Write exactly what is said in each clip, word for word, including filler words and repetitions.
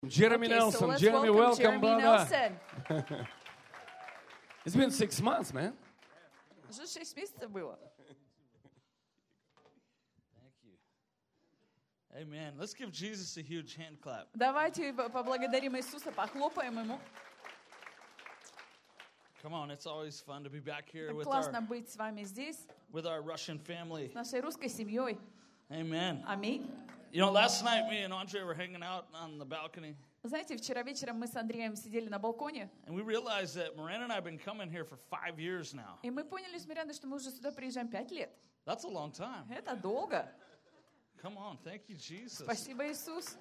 Jeremy Okay, Nelson. so let's Jeremy, welcome welcome, Jeremy brother. Nelson. It's been six months, man. Уже шесть месяцев было. Thank you. Amen. Let's give Jesus a huge hand clap. Давайте поблагодарим Иисуса, похлопаем Ему. Come on, it's always fun to be back here Так with классно our, быть с вами здесь, with our Russian family. с нашей русской семьей. Amen. Аминь. You know, last night me and Andre were hanging out on the balcony, Знаете, вчера вечером мы с Андреем сидели на балконе, and we realized that Miranda and I have been coming here for five years now. и мы поняли с Мирандой, что мы уже сюда приезжаем пять лет. That's a long time. Это долго. Come on, thank you, Jesus. Спасибо, Иисус.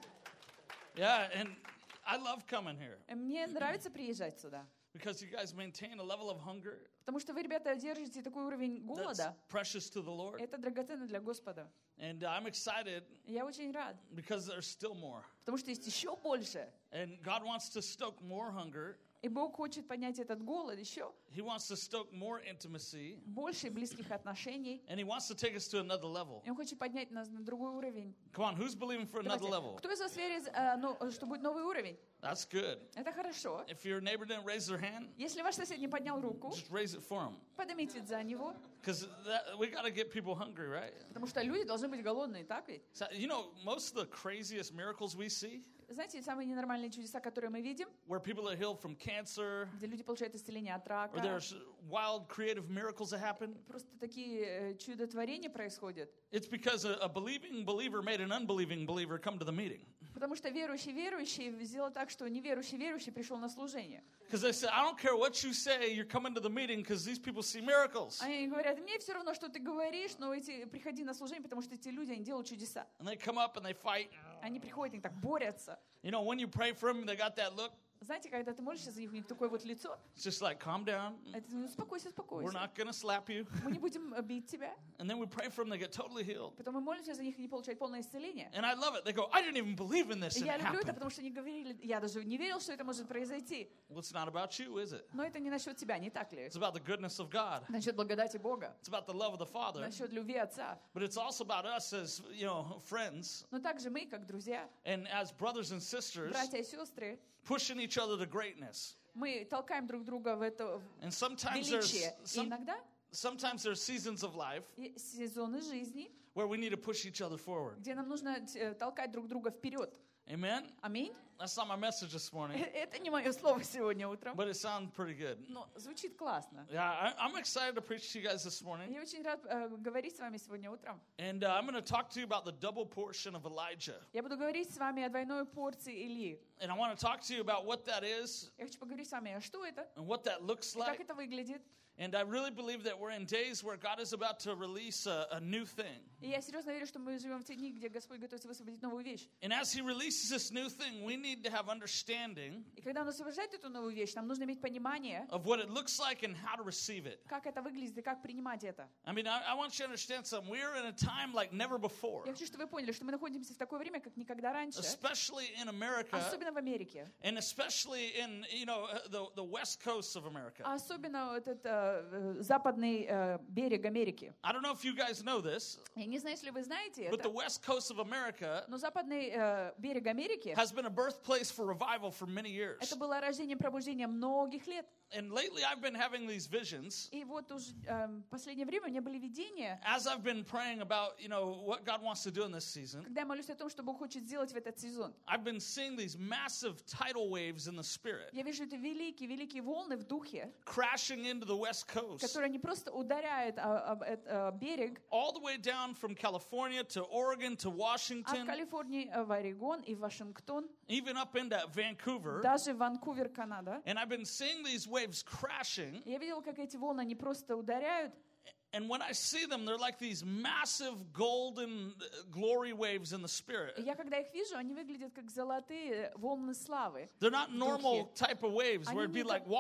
Yeah, and I love coming here И мне нравится приезжать сюда, because you guys maintain a level of hunger потому что вы, ребята, держите такой уровень that's голода. precious to the Lord. Это драгоценно для Господа. And I'm excited И я очень рад, because there's still more. потому что есть еще больше. And God wants to stoke more hunger. И Бог хочет поднять этот голод еще, He wants to stoke more intimacy. больше близких отношений. And He wants to take us to another level. И Он хочет поднять нас на другой уровень. Come on, who's believing for another Давайте. level? Кто из вас верит, э, ну, что будет новый уровень? That's good. Это хорошо. If your neighbor didn't raise their hand, Если ваш сосед не поднял руку, just raise it for him. поднимите за него, Because we got to get people hungry, right? потому что люди должны быть голодные, так ведь? So, you know, most of the craziest miracles we see, Знаете, самые ненормальные чудеса, которые мы видим, where people are healed from cancer, где люди получают исцеление от or рака, there's wild creative miracles that happen, просто такие э, чудотворения происходят. it's because a, a believing believer made an unbelieving believer come to the meeting. Потому что верующий верующий сделал так, что неверующий верующий пришел на служение. Because they said, I don't care what you say, you're coming to the meeting because these people see miracles. Они говорят, мне все равно, что ты говоришь, но эти, приходи на служение, потому что эти люди, они делают чудеса. And they come up and they fight. Они приходят, они так борются. You know, when you pray for them, they got that look. Знаете, когда ты молишься за них, у них такое вот лицо, It's just like, calm down. это, ну, успокойся, We're успокойся. not going to slap you. Мы не будем э, бить тебя. And then we pray for them, they get totally healed. Потом мы молимся за них, и они получают полное исцеление. And I love it. They go, I didn't even believe in this. И And я it люблю это, happened. потому что они говорили, я даже не верил, что это может произойти. Well, it's not about you, is it? Но это не насчет тебя, не так ли? It's about the goodness of God. Насчет благодати Бога, It's about the love of the Father. насчет любви Отца. But it's also about us as, you know, friends Но также мы, как друзья, and as brothers and sisters, братья и сестры, pushing each other to greatness. мы толкаем друг друга в это And sometimes there's величие. И some, иногда sometimes there's seasons of life есть сезоны жизни, where we need to push each other forward. где нам нужно э, толкать друг друга вперед. Amen? Аминь. That's not my message this morning, Это не мое слово сегодня утром, but it sounds pretty good. но звучит классно. Yeah, I, I'm excited to preach to you guys this morning. Я очень рад э, говорить с вами сегодня утром. And uh, I'm going to talk to you about the double portion of Elijah. Я буду говорить с вами о двойной порции Илии. And I want to talk to you about what that is Я хочу поговорить с вами, а что это? and what that looks И как like. это выглядит? And I really believe that we're in days where God is about to release a, a new thing. И я серьезно верю, что мы живем в те дни, где Господь готовится высвободить новую вещь. And as He releases this new thing, we need to have understanding И когда Он освобождает эту новую вещь, нам нужно иметь понимание, of what it looks like and how to receive it. как это выглядит и как принимать это. I mean, I, I want you to understand something. We're in a time like never before, Я хочу, чтобы вы поняли, что мы находимся в такое время, как никогда раньше, especially in America особенно в Америке, and especially in, you know, uh, the, the west coast of America. а особенно этот э, э, западный э, берег Америки. I don't know if you guys know this, Я не знаю, если вы знаете but the это, west coast of America но западный э, берег Америки has been a birthplace for revival for many years. это было рождением пробуждения многих лет. And lately I've been having these visions И вот уже э, в последнее время у меня были видения, as I've been praying about, you know, what God wants to do in this season. когда я молюсь о том, что Бог хочет сделать в этот сезон. I've been seeing these massive tidal waves in the spirit Я вижу это великие-великие волны в духе, crashing into the west coast, которые не просто ударяют о, об этот, э, берег, all the way down from California to Oregon to от Washington, Калифорнии э, в Орегон и в Вашингтон, even up into Vancouver. даже Ванкувер, Канада. And I've been seeing these waves crashing. Я видела, как эти волны не просто ударяют, And when I see them, they're like these massive golden glory waves in the spirit. и я когда их вижу, они выглядят как золотые волны славы. They're not в normal духе. type of waves where it'd be Они не like так- water.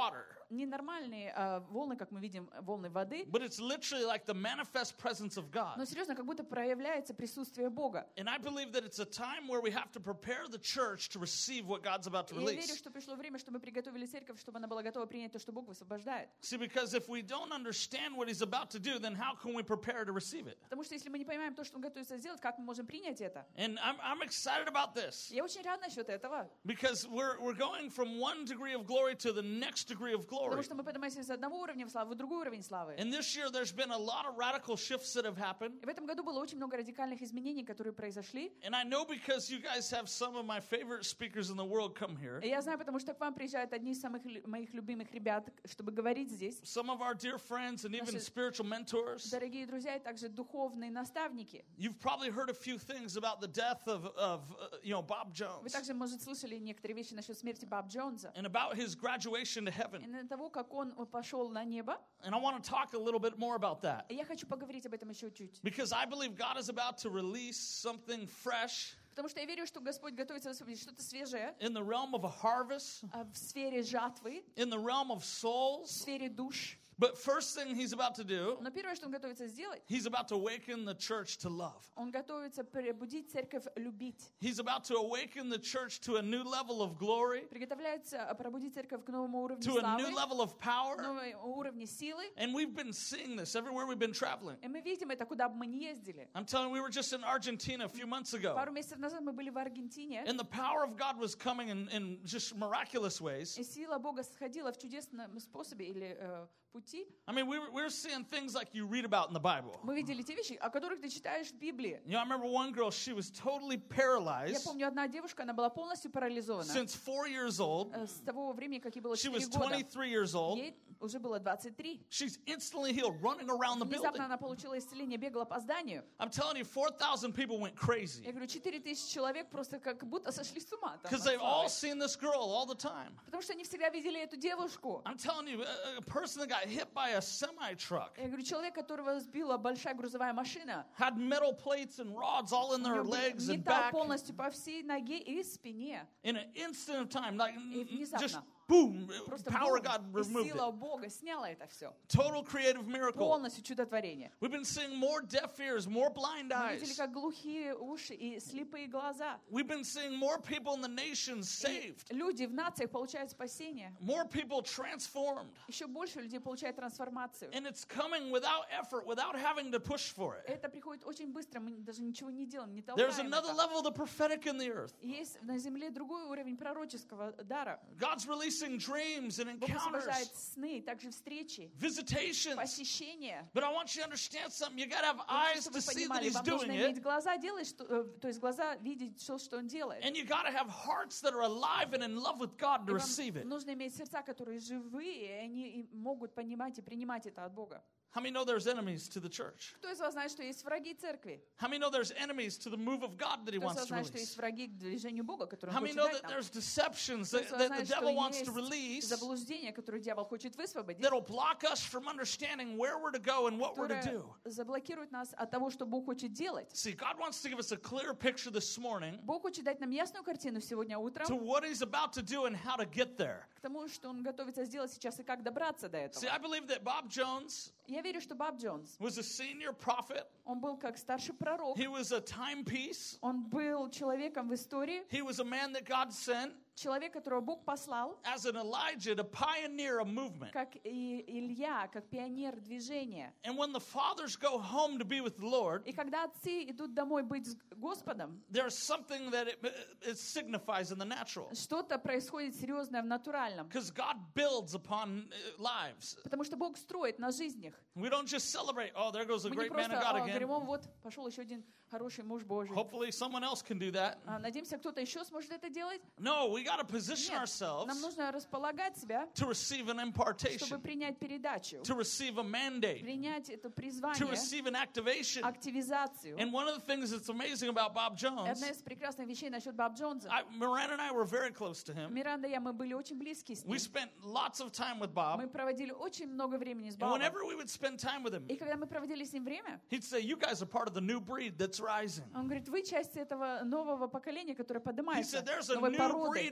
не нормальные а, волны, как мы видим, волны воды, but it's literally like the manifest presence of God. но серьезно, как будто проявляется присутствие Бога. And I believe that it's a time where we have to prepare the church to receive what God's about to И я верю, release. что пришло время, чтобы мы приготовили церковь, чтобы она была готова принять то, что Бог высвобождает. See, because if we don't understand what He's about to do, then how can we prepare to receive it? Потому что если мы не понимаем то, что Он готовится сделать, как мы можем принять это? And I'm, I'm excited about this Я очень рад насчет этого, because we're, we're going from one degree of glory to the next degree of glory. потому что мы поднимаемся с одного уровня в славу в другой уровень славы. And this year, there's been a lot of radical shifts that have happened. И в этом году было очень много радикальных изменений, которые произошли. And I know because you guys have some of my favorite speakers in the world come here. И я знаю, потому что к вам приезжают одни из самых лю- моих любимых ребят, чтобы говорить здесь. Some of our dear friends and even Наши spiritual mentors. Дорогие друзья и также духовные наставники. You've probably heard a few things about the death of, of uh, you know, Bob Вы Jones также, может, слышали некоторые вещи насчет смерти Боб Джонса. and about his graduation to И heaven. на того, как он пошел на небо. And I want to talk a little bit more about that И я хочу поговорить об этом еще чуть. because I believe God is about to release something fresh Потому что я верю, что Господь готовится высвободить что-то свежее in the realm of a harvest, а, в сфере жатвы, in the realm of в souls. сфере душ. But first thing He's about to do, Но первое, что Он готовится сделать, He's about to awaken the church to love. Он готовится пробудить церковь любить. He's about to awaken the church to a new level of glory, Приготовляется пробудить церковь к новому уровню to a new славы, level of power. новому уровню силы. And we've been seeing this everywhere we've been traveling. И мы видим это, куда бы мы ни ездили. I'm telling you, we were just in Argentina a few months ago. Пару месяцев назад мы были в Аргентине, And the power of God was coming in, in just miraculous ways. и сила Бога сходила в чудесном способе или э, пути. I mean, we were, we were seeing things like you read about in the Bible. Мы видели те вещи, о которых ты читаешь в Библии. You know, I remember one girl, she was totally Я paralyzed помню, одна девушка, она была полностью парализована. since four years old. Э, С того времени, как ей было She четыре was года. twenty-three years old. Ей уже было двадцать три. She's instantly healed, running around the building. Внезапно она получила исцеление, бегала по зданию. I'm telling you, four thousand people went Я crazy говорю, четыре тысячи человек просто как будто сошли с ума. там because от they've славы. all seen this girl all the time. Потому что они всегда видели эту девушку. I'm telling you, a, a person that got hit by a semi-truck Я говорю, человек, которого сбила большая грузовая машина. had metal plates and rods all in У their него был legs and металл back полностью по всей ноге и спине. in an instant of time, like И just внезапно. boom, Просто power of бум, God и removed сила it. Бога сняла это все. Total creative miracle. Полностью чудотворение. We've been seeing more deaf ears, more blind Мы видели, eyes. как глухие уши и слепые глаза. We've been seeing more people in the nations И saved, люди в нациях получают спасение. more people transformed. Еще больше людей получают трансформацию. And it's coming without effort, without having to push for it. Это приходит очень быстро, мы даже ничего не делаем, не There's толкаем another это. level of the prophetic in the earth. Есть на земле другой уровень пророческого дара. God's releasing dreams and Бог высвобождает encounters, сны, также встречи, visitations. посещения. But I want you to understand something. You got to have Я eyes хочу, to чтобы вы see that понимали, He's вам doing нужно иметь it. глаза делать, что, э, то есть глаза видеть все, что Он делает. And you got to have hearts that are alive and in love with God И to вам receive it. нужно иметь сердца, которые живые, и они и могут понимать и принимать это от Бога. How many know there's enemies to the church? Кто из вас знает, что есть враги церкви? How many know there's enemies to the move of God that He Кто из wants вас to знает, что есть release? враги к движению Бога, которые How Он many хочет know дать that нам? there's deceptions Кто that, из вас that the знает, что devil wants to есть release заблуждение, которое дьявол хочет высвободить, that'll block us from understanding where we're to go and what we're to которое do? заблокирует нас от того, что Бог хочет делать? See, God wants to give us a clear picture this morning Бог хочет дать нам ясную картину сегодня утром to what He's about to do and how to get there. к тому, что Он готовится сделать сейчас и как добраться до See, этого. I believe that Bob Jones Я верю, что Боб Джонс, was a senior prophet. он был как старший пророк, He was a timepiece. он был человеком в истории, He was a man that God sent человек, которого Бог послал, as an Elijah to pioneer a movement. как и Илья, как пионер движения. And when the fathers go home to be with the Lord, И когда отцы идут домой быть с Господом, there's something that it, it signifies in the natural. что-то происходит серьезное в натуральном. Because God builds upon uh, lives. Потому что Бог строит на жизнях. We don't just celebrate, oh, there goes a Мы не great man просто of God а, again. говорим, о, вот пошел еще один хороший муж Божий. Hopefully someone else can do that. А, надеемся, кто-то еще сможет это делать. No, we got to position Нет, ourselves нам нужно располагать себя, to receive an чтобы impartation, принять передачу, to receive a mandate, принять это to призвание, receive an activation. активизацию. And one of the things that's amazing about Bob Jones, Одна из прекрасных вещей насчет Боб Джонса. I, Miranda and I were very close to him. Миранда и я, мы были очень близки с We ним. spent lots of time with Мы Bob. проводили очень много времени с And Бобом. whenever we would spend time with him, И когда мы проводили с ним время, he'd say, you guys are part of the new breed that's rising. он говорит, вы часть этого нового поколения, которое He поднимается, said, there's a новой new породы. breed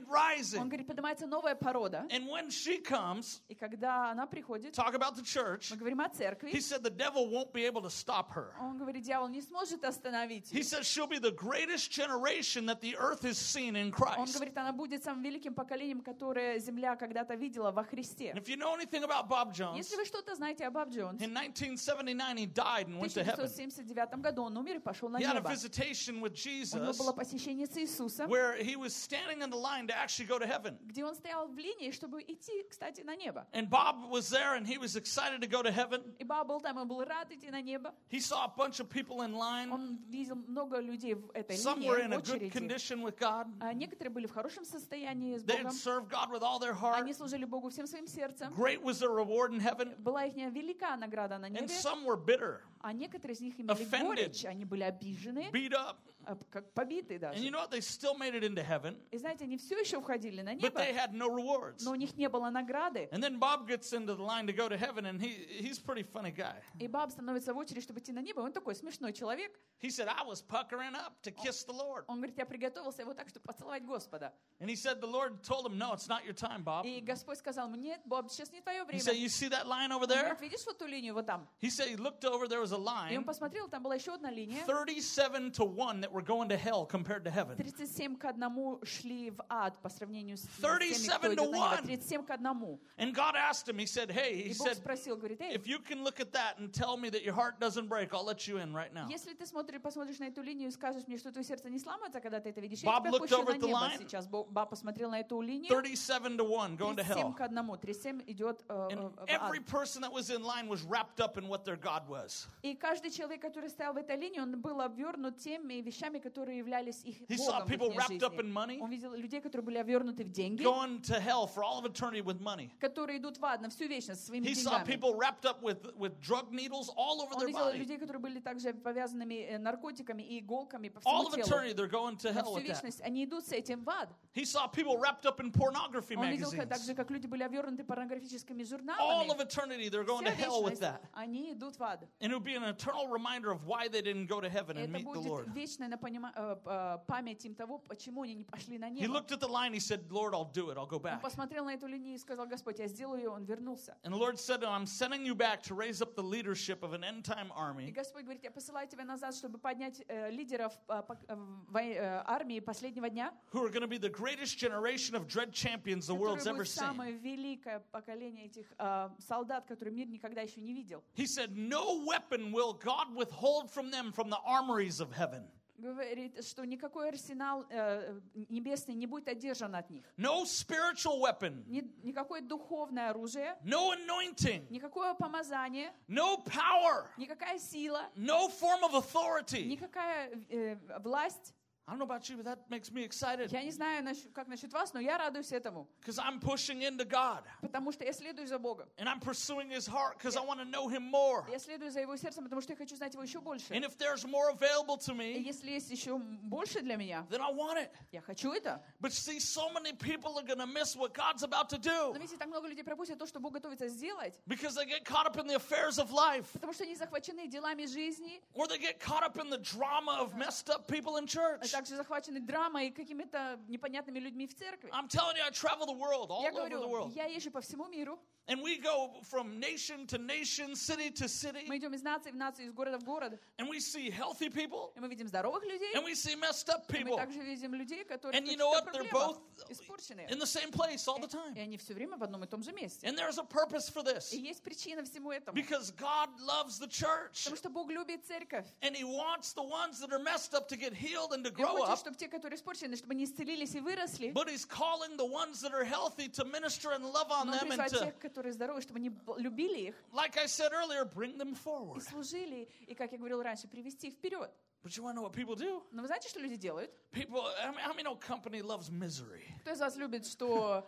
rising. Он говорит, поднимается новая порода. And when she comes, И когда она приходит, talk about the church, мы говорим о церкви, he said the devil won't be able to stop her. он говорит, дьявол не сможет остановить He ее. says she'll be the greatest generation that the earth has seen in Он Christ. говорит, она будет самым великим поколением, которое земля когда-то видела во Христе. And if you know anything about Bob Jones, Если вы что-то знаете о Боб Джонс, in nineteen seventy-nine he died and в went to тысяча heaven. девятьсот семьдесят девятом году он умер и пошел на He had a небо. visitation with У него Jesus было посещение с Иисусом, where he was standing in the line to actually go to heaven. где он стоял в линии, чтобы идти, кстати, на небо. And Bob was there and he was excited to go to heaven. И Боб был там, он был рад идти на небо. He saw a bunch of people in line. Он видел много людей в этой Some were in линии, a в good очереди. condition with God. А некоторые были в хорошем состоянии с They Богом. had served God with all their heart. Они служили Богу всем своим сердцем. Great was their reward in heaven. Была их велика награда на And небе. some were bitter, А некоторые из них имели offended, горечь. Они были обижены, beat up. а, как побиты And даже. you know what? They still made it into heaven, И знаете, они все еще входили на but небо, they had no rewards. но у них не было награды. And then Bob gets into the line to go to heaven, and he, he's a pretty funny guy. И Боб становится в очередь, чтобы идти на небо. Он такой смешной человек. He said, I was puckering up to kiss the Lord. Он говорит, я приготовился его так, чтобы поцеловать Господа. And he said, the Lord told him, no, it's not your time, Bob. И Господь сказал мне, нет, Боб, сейчас не твое He время. said, you see that line over Он there? говорит, видишь вот ту линию вот там? He said he looked over, there was a И он line, посмотрел, там была еще одна линия. thirty-seven to one that were going to hell compared to heaven. тридцать семь к одному шли в ад по сравнению с теми, кто thirty-seven идет to на небо. one. тридцать семь к одному. And God asked him, he said, hey, he И Бог said, спросил, говорит, эй, if you can look at that and tell me that your heart doesn't break, I'll let you in right now. если ты смотришь, посмотришь на эту линию и скажешь мне, что твое сердце не сломается, когда ты это видишь, Bob я тебя looked пущу over на at the небо line. сейчас. Бог Боб посмотрел на эту линию. thirty-seven to one going to тридцать семь hell. к одному. тридцать семь идет э, э, And в ад. every person that was in line was wrapped up in what their God was. И каждый человек, который стоял в этой линии, он был обвернут теми вещами, которые являлись их He saw Богом в people их wrapped up in жизни. money, Он видел людей, которые были обвернуты в деньги, going to hell for all of eternity with money. которые идут в ад на всю вечность своими He saw деньгами. people wrapped up with, with drug needles all over Он their видел body. людей, которые были также повязанными э, наркотиками и иголками по All всему of телу. eternity, they're going to На hell всю with that. вечность они идут с этим в ад. He saw people wrapped up in pornography Он видел как- так magazines. же, как люди были обвернуты порнографическими All of журналами. eternity, they're going to Вся hell with вечность, that. они идут в ад. And it would be an eternal reminder of why they didn't go to heaven and Это meet the будет Lord. вечная напонима- э, э, память им того, почему они не пошли на He небо. looked at the line, he said, Lord, I'll do it, I'll go Он back. посмотрел на эту линию и сказал, Господь, я сделаю ее. Он вернулся. And the Lord said, I'm sending you back to raise up the leadership of an end-time И army Господь говорит, я посылаю тебя назад, чтобы поднять э, лидеров э, пок- э, вой- э, армии последнего дня, who are going to be the greatest generation of dread champions the world's которое ever будет seen. самое великое поколение этих э, солдат, которые мир никогда еще не видел. He said, no weapon will God withhold from them from the armories of heaven. Говорит, что никакой арсенал э, небесный не будет одержан от них. No spiritual weapon, Ни- никакое духовное оружие, no anointing, никакое помазание, no power, никакая сила, no form of authority. никакая э, власть. I don't know about you, but that makes me excited Я не знаю, насчет- как насчет вас, но я радуюсь этому, because I'm pushing into God потому что я следую за Богом. and I'm pursuing His heart because I want to know Him more. Я следую за Его сердцем, потому что я хочу знать Его еще больше. And if there's more available to И me, если есть еще больше для меня, then I want it. я хочу это. But see, so many people are going to miss what God's about to do Но видите, так много людей пропустят то, что Бог готовится сделать, because they get caught up in the affairs of life. потому что они захвачены делами жизни, Or they get caught up in the drama of messed up people in а church. также захвачены драмой и какими-то непонятными людьми в церкви. I'm telling you, I travel the world, all Я over the говорю, world. я езжу по всему миру. And we go from nation to nation, city to city, Мы идем из нации в нацию, из города в город. and we see healthy people, И мы видим здоровых людей. and we see messed up И мы people также видим людей, которые And you в know каких-то what? They're проблемах, both испорченные. in the same place all the И time. они все время в одном и том же месте. And there's a purpose for this И есть причина всему этому. because God loves the church, Потому что Бог любит церковь. and He wants the ones that are messed up to get healed and to И Он grow хочет, up. чтобы те, которые испорчены, чтобы они исцелились и выросли. But He's calling the ones that are healthy to minister and love on Но Он them and призывает to, тех, которые здоровы, чтобы они б- любили их like I said earlier, bring them и forward. служили, и, как я говорил раньше, привести их вперед. But you want to know what people do? Но вы знаете, что люди делают? People, I mean, how many know company loves misery? Кто из вас любит, что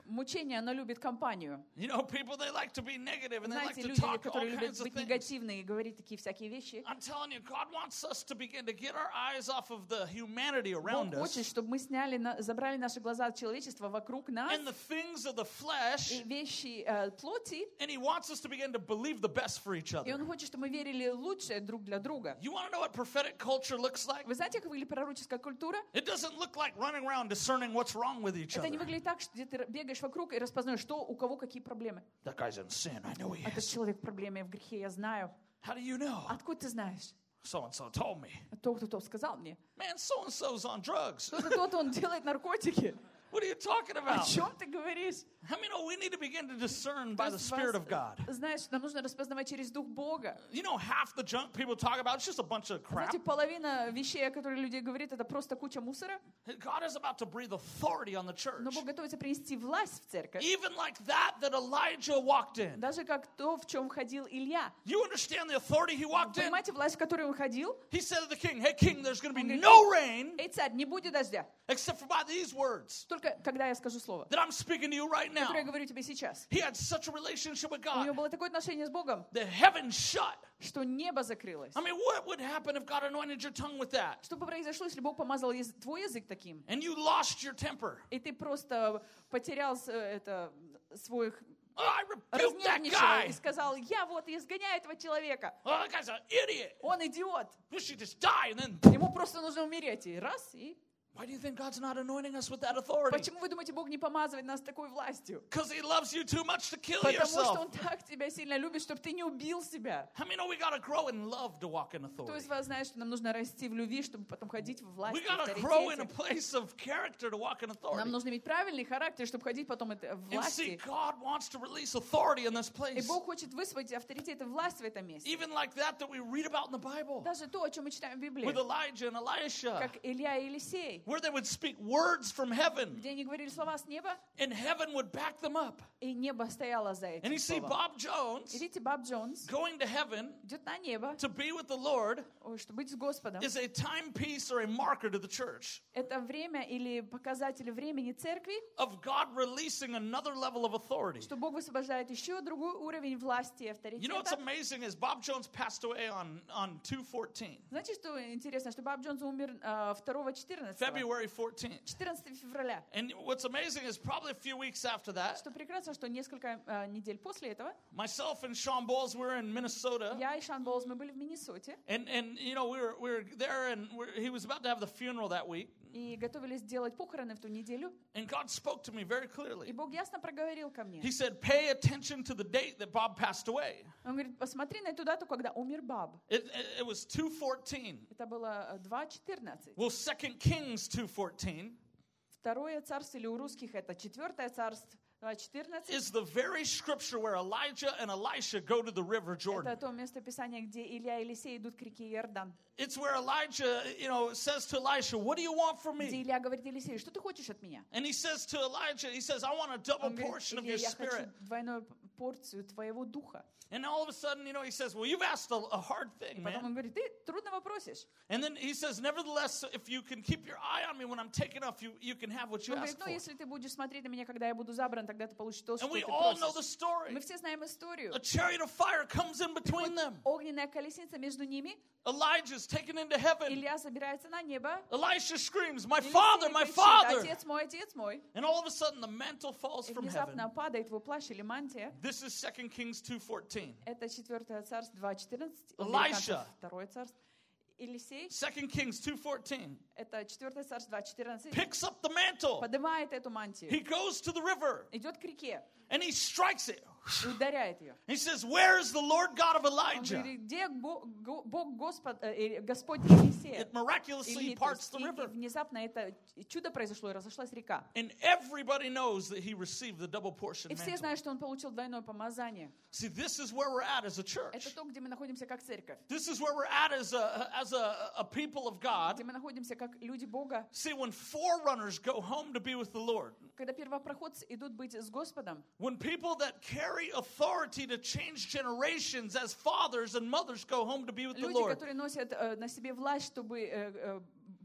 мучение, оно любит компанию. You know, people, they like to be negative and they like Знаете, to люди, talk all которые любят kinds of быть things. негативны и говорить такие всякие вещи. I'm telling you, God wants us to begin to get our eyes off of the humanity around Бог хочет, us чтобы мы сняли, на- забрали наши глаза от человечества вокруг нас and the things of the flesh, и вещи э, плоти, and He wants us to begin to believe the best for each и other. Он хочет, чтобы мы верили лучшее друг для друга. You want to know what prophetic culture looks like? Вы знаете, как выглядит пророческая культура? It doesn't look like running around discerning what's wrong with each Это не other. выглядит так, что где ты бегаешь вокруг и распознаешь, что у кого какие проблемы. That guy's in sin. I know he Этот is. человек в проблеме, в грехе, я знаю. How do you know? Откуда ты знаешь? So-and-so told me. Тот, кто то сказал мне. Man, so-and-so's on drugs. Кто-то тот, он делает наркотики. What are you talking О about? чем ты говоришь? How many know we need to begin to discern То by the есть Spirit вас, of God? знаешь, нам нужно распознавать через Дух Бога. You know, half the junk people talk about, it's just a bunch of crap. Знаете, половина вещей, о которых люди говорят, это просто куча мусора. God is about to breathe authority on the church. Но Бог готовится принести власть в церковь. Even like that that Elijah walked in. Даже как то, в чем входил Илья. You understand the authority he walked in? Понимаете, власть, в которой он ходил? He said to the king, hey king, there's going to be Он говорит, no rain эй, царь, не будет дождя. except for by these words Только когда я скажу слово, that I'm speaking to you right now. которое я говорю тебе сейчас. He had such a relationship with У него God. было такое отношение с Богом, The heavens shut. что небо закрылось. I mean, what would happen if God anointed your tongue with that? Что бы произошло, если Бог помазал яз- твой язык таким, And you lost your temper. и ты просто потерял с- это, свой, Oh, I rebuke that разнервничал guy. и сказал, я вот изгоняю этого человека. Oh, that guy's an idiot. Он идиот. You should just die and then. Ему просто нужно умереть. И раз, и... Why do you think God's not anointing us with that authority? Почему вы думаете, Бог не помазывает нас такой властью? Because He loves you too much to kill Потому что yourself. Он так тебя сильно любит, чтобы ты не убил себя. How many know we got to grow in love to walk in Кто authority? из вас знает, что нам нужно расти в любви, чтобы потом ходить в We власти, got в to grow in a авторитете? place of character to walk in Нам authority. нужно иметь правильный характер, чтобы ходить потом это в And see, власти. God wants to release authority in this И place. Бог хочет высвободить авторитет и власть в этом месте. Even like that that we read about in the Bible. Даже то, о чем мы читаем в Библии, With Elijah and Elisha. как Илья и Елисей, Where they would speak words from heaven. где они говорили слова с неба, And heaven would back them up. и небо стояло за And этим you see словом. Bob Jones И видите, Боб Джонс going to heaven идет на небо, to be with the Lord ой, чтобы быть с Господом. is a timepiece or a marker to the church Это время или показатель времени церкви, of God releasing another level of authority. что Бог высвобождает еще другой уровень власти и You know what's авторитета. amazing is Bob Jones passed away on, on two fourteen, Знаете, что интересно, что Боб Джонс умер а, второго четырнадцатого, February fourteenth. четырнадцатого февраля. And what's amazing is probably a few weeks after that, Что прекрасно, что несколько а, недель после этого myself and Sean Bowles, we were in Minnesota. я и Шан Боулз, мы были в Миннесоте And, and you know, we were, we were there and we're, he was about to have the funeral that week. и готовились делать похороны в ту неделю. And God spoke to me very И clearly. Бог ясно проговорил ко мне. He said, pay attention to the date that Bob passed away. Он говорит, посмотри на эту дату, когда умер Баб. It, it, it was two fourteen. Это было два четырнадцать. Well, Second Kings two fourteen Второе царство, или у русских это четвертое царство, два четырнадцать. is the very scripture where Elijah and Elisha go to the river Это Jordan. то местописание, где Илья и Елисей идут к реке Иордан. It's where Elijah, you know, says to Elisha, what do you want from Где me? Илья говорит Елисею, что ты хочешь от меня? And he says to Elijah, he says, I want a double Он говорит, portion of Илья, your я хочу spirit. двойную порцию твоего духа. And all of a sudden, you know, he says, well, you've asked a, a hard И thing, потом man. он говорит, ты трудного просишь. And then he says, nevertheless, if you can keep your eye on me when I'm taken up, you, you can have what you Он ask говорит, ну for. если ты будешь смотреть на меня, когда я буду забран, тогда ты получишь то, что And we ты all know the просишь. story. Мы все знаем историю. A chariot of fire comes in between them. Огненная колесница между ними. Elijah's taken into heaven. Илья забирается на небо. Elisha screams, my Елисей father, my кричит, father. отец мой, отец мой. And all of a sudden, the mantle falls И from внезапно heaven. падает его плащ или мантия. This is Second Kings two fourteen. Это четвертое царство два четырнадцать. Elisha. Второе царство. Елисей. Second Kings two fourteen. Это четвертое царство два четырнадцать. Picks up the mantle. Поднимает эту мантию. He goes to the river Идет к реке. and he strikes it. И ударяет ее. He says, where is the Lord God of Он Elijah? говорит, где Бог, Го- Бог Господ, э, Господь Елисея? It miraculously Или, то parts есть, the и- и river. внезапно это чудо произошло, и разошлась река. And everybody knows that he received the double portion И все mantle. знают, что он получил двойное помазание. See, this is where we're at as a church. Это то, где мы находимся как церковь. This is where we're at as a, as a, a people of God. Где мы находимся как люди Бога. See, when forerunners go home to be with the Lord, Когда первопроходцы идут быть с Господом. when people that carry authority to change generations as fathers and mothers go home to be with the Люди, Lord, которые носят э, на себе власть, чтобы э, э,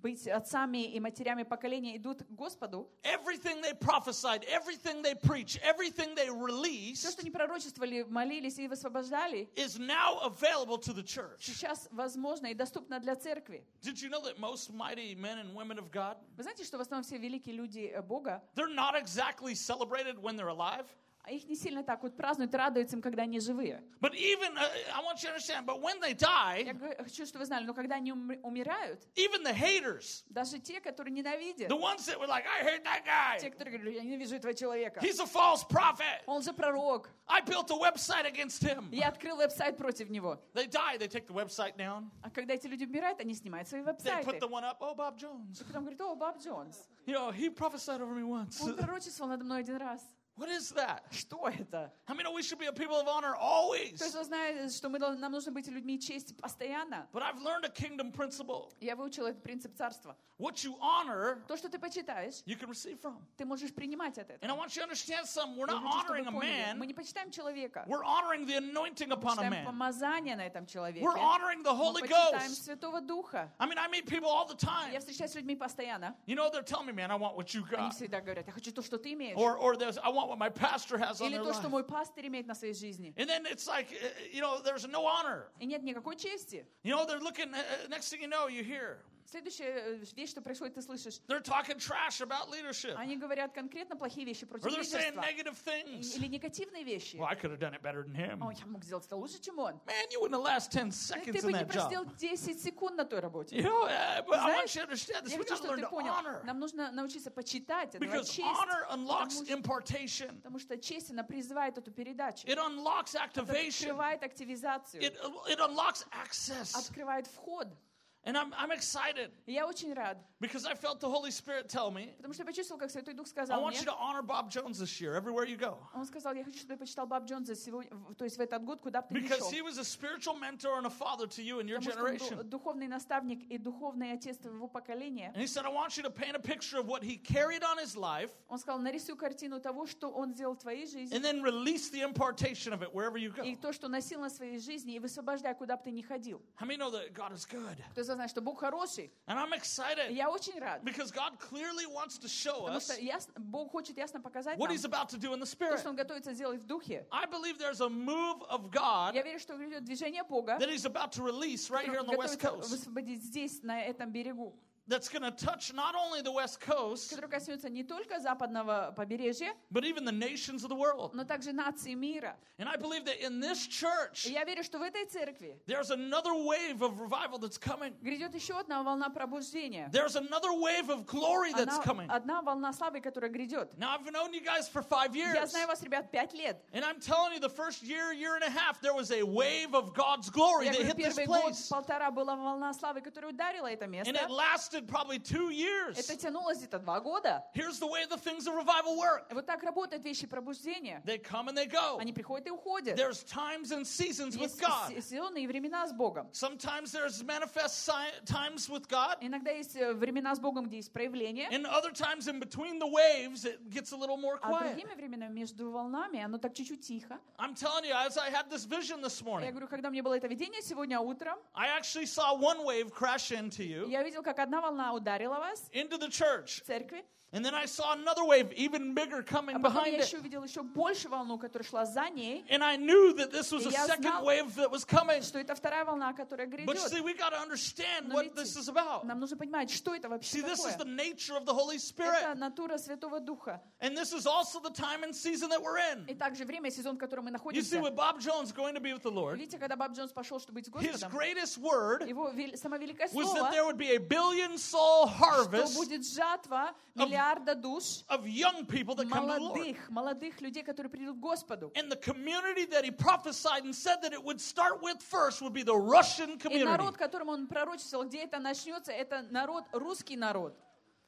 быть отцами и матерями поколения, идут к Господу, everything they prophesied, everything they preached, everything they все, released что они пророчествовали, молились и высвобождали, is now available to the church. сейчас возможно и доступно для церкви. Did you know that most mighty men and women of God, Вы знаете, что в основном все великие люди э, Бога, they're not exactly celebrated when they're alive? а их не сильно так вот празднуют, радуются им, когда они живые. But even, uh, I want you to understand, but when they Я die, говорю- хочу, чтобы вы знали, но когда они ум- умирают, even the haters, даже те, которые ненавидят, the ones that were like, I hate that те, guy, которые говорят, я ненавижу этого человека, he's a false prophet, он же пророк, I built a website against him. я открыл веб-сайт против него. They die, they take the website down, А когда эти люди умирают, они снимают свои they веб-сайты. put the one up, oh, Bob Jones. И потом говорят, о, Боб Джонс, You know, he prophesied over me once. он пророчествовал надо мной один раз. What is that? Что это? I mean, we should be a people of honor always. То есть вы знаете, что мы, дол- нам нужно быть людьми чести постоянно. But I've learned a kingdom principle. Я выучила этот принцип царства. What you honor, То, что ты почитаешь, you can receive from. ты можешь принимать от And этого. I want you to understand something. We're Я not хочу, чтобы honoring вы a поняли, мы man. не почитаем человека, We're honoring the anointing мы upon a почитаем man. помазание на этом человеке. We're honoring the Мы Holy почитаем Ghost. Святого Духа. I mean, I meet people all the time. Я встречаюсь с людьми постоянно. You know, they're telling me, man, I want what you Они got. всегда говорят, я хочу то, что ты имеешь. Or, or there's, I want what my pastor has on Или their то, что life. мой пастырь имеет на своей жизни. And then it's like, uh, you know, there's no honor. И нет никакой чести. You know, they're looking, uh, uh, next thing you know, you hear, Следующая э, вещь, что происходит, ты слышишь. they're talking trash about leadership. Они говорят конкретно плохие вещи против Or they're saying лидерства. negative things. Или негативные вещи. Well, I could have done it better than him. О, я мог сделать это лучше, чем он. Man, you wouldn't have last ten Ты seconds бы in не that job. просидел десять секунд на той работе. You know, uh, but I want Знаешь, you to understand this. Я We хочу, got to чтобы learn ты to понял, honor. нам нужно научиться почитать, отдавать Because честь. honor unlocks Потому что, impartation. потому что честь, она призывает эту передачу. It unlocks Это activation. открывает активизацию, It, it unlocks access. открывает вход. And I'm, I'm excited И я очень рад, because I felt the Holy Spirit tell me, потому что я почувствовал, как Святой Дух I сказал want мне. you to honor Bob Jones this year, everywhere you go. Он сказал, я хочу, чтобы ты почитал Боб Джонса сегодня, в- то есть в этот год, куда бы ты ни Because шел. he was a spiritual mentor and a father to you and your Потому что он ду- generation. духовный наставник и духовный отец твоего поколения. And he said, I want you to paint a picture of what he carried on his life Он сказал, нарисуй картину того, что он сделал в твоей жизни, and then release the impartation of it wherever you go. и то, что носил на своей жизни, и высвобождай, куда бы ты ни ходил. How many know that God is good? Кто знает, что Бог хороший. And I'm И excited я очень рад. because God clearly wants to show Потому us что ясно- Бог хочет ясно показать what нам he's about to do in the то, Spirit. что Он готовится сделать в духе. I believe there's a move of God Я верю, что грядет движение Бога, that he's about to release right here которое on the West готовится Coast высвободить здесь, на этом берегу, that's going to touch not only the West Coast, который коснется не только западного побережья, but even the nations of the world. но также нации мира. And I believe that in this church, И я верю, что в этой церкви there's another wave of revival that's coming. грядет еще одна волна пробуждения. There's another wave of glory that's Одна, coming. одна волна славы, которая грядет. Now, I've known you guys for five Я years. знаю вас, ребят, пять лет. And I'm telling you, the first year, year and a half, there was a wave of God's glory Я that говорю, hit this первый год, place. полтора была волна славы, которая ударила это And место. it lasted probably two years. Это тянулось где-то два года. Here's the way the things of revival work. Вот так работают вещи пробуждения. They come and they go. Они приходят и уходят. There's times and seasons with Есть God. се- сезоны и времена с Богом. Sometimes there's manifest si- times with God. Иногда есть э, времена с Богом, где есть проявление, And other times in between the waves, it gets a little more а quiet. другими временами между волнами оно так чуть-чуть тихо. I'm telling you, as I had this vision this Я morning, говорю, когда у меня было это видение сегодня утром, I actually saw one wave crash into you, я видел, как одна волна ударила вас into the church. в церкви, And then I saw another wave, even bigger, coming а потом behind я it. еще увидел еще больше волну, которая шла за ней, And I knew that this was a Я second знал, wave that was coming. что это вторая волна, которая But see, грядет. we got to understand Но what видите, this is about. нам нужно понимать, что это вообще See, this is the такое. nature of the Holy Это Spirit. натура Святого Духа. And this is also the time and season that we're in. И также время, сезон, в котором мы You see, находимся. with Bob Jones going to be with the Lord, Видите, когда Боб Джонс пошел, чтобы быть с his Господом, greatest word его вел- самое великое was слово, that there would be a billion soul что harvest будет жатва миллиарда душ of young people that come to the Lord. молодых, молодых людей, которые придут к Господу. And the community that he prophesied and said that it would start with first would be the Russian И community. народ, которому он пророчествовал, где это начнется, это народ, русский народ.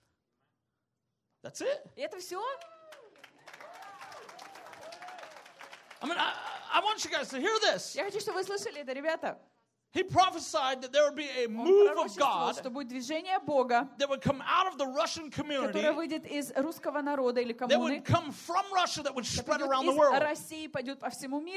That's it. И это все? I mean, I, I want you guys to hear this. Я хочу, чтобы вы слышали это, ребята. He prophesied that there would be a Он move of пророчествовал, God что будет движение Бога, that would come out of the Russian community, которое выйдет из русского народа или that коммуны, would come from Russia, that would spread пойдет around the из world. России, пойдет по всему миру.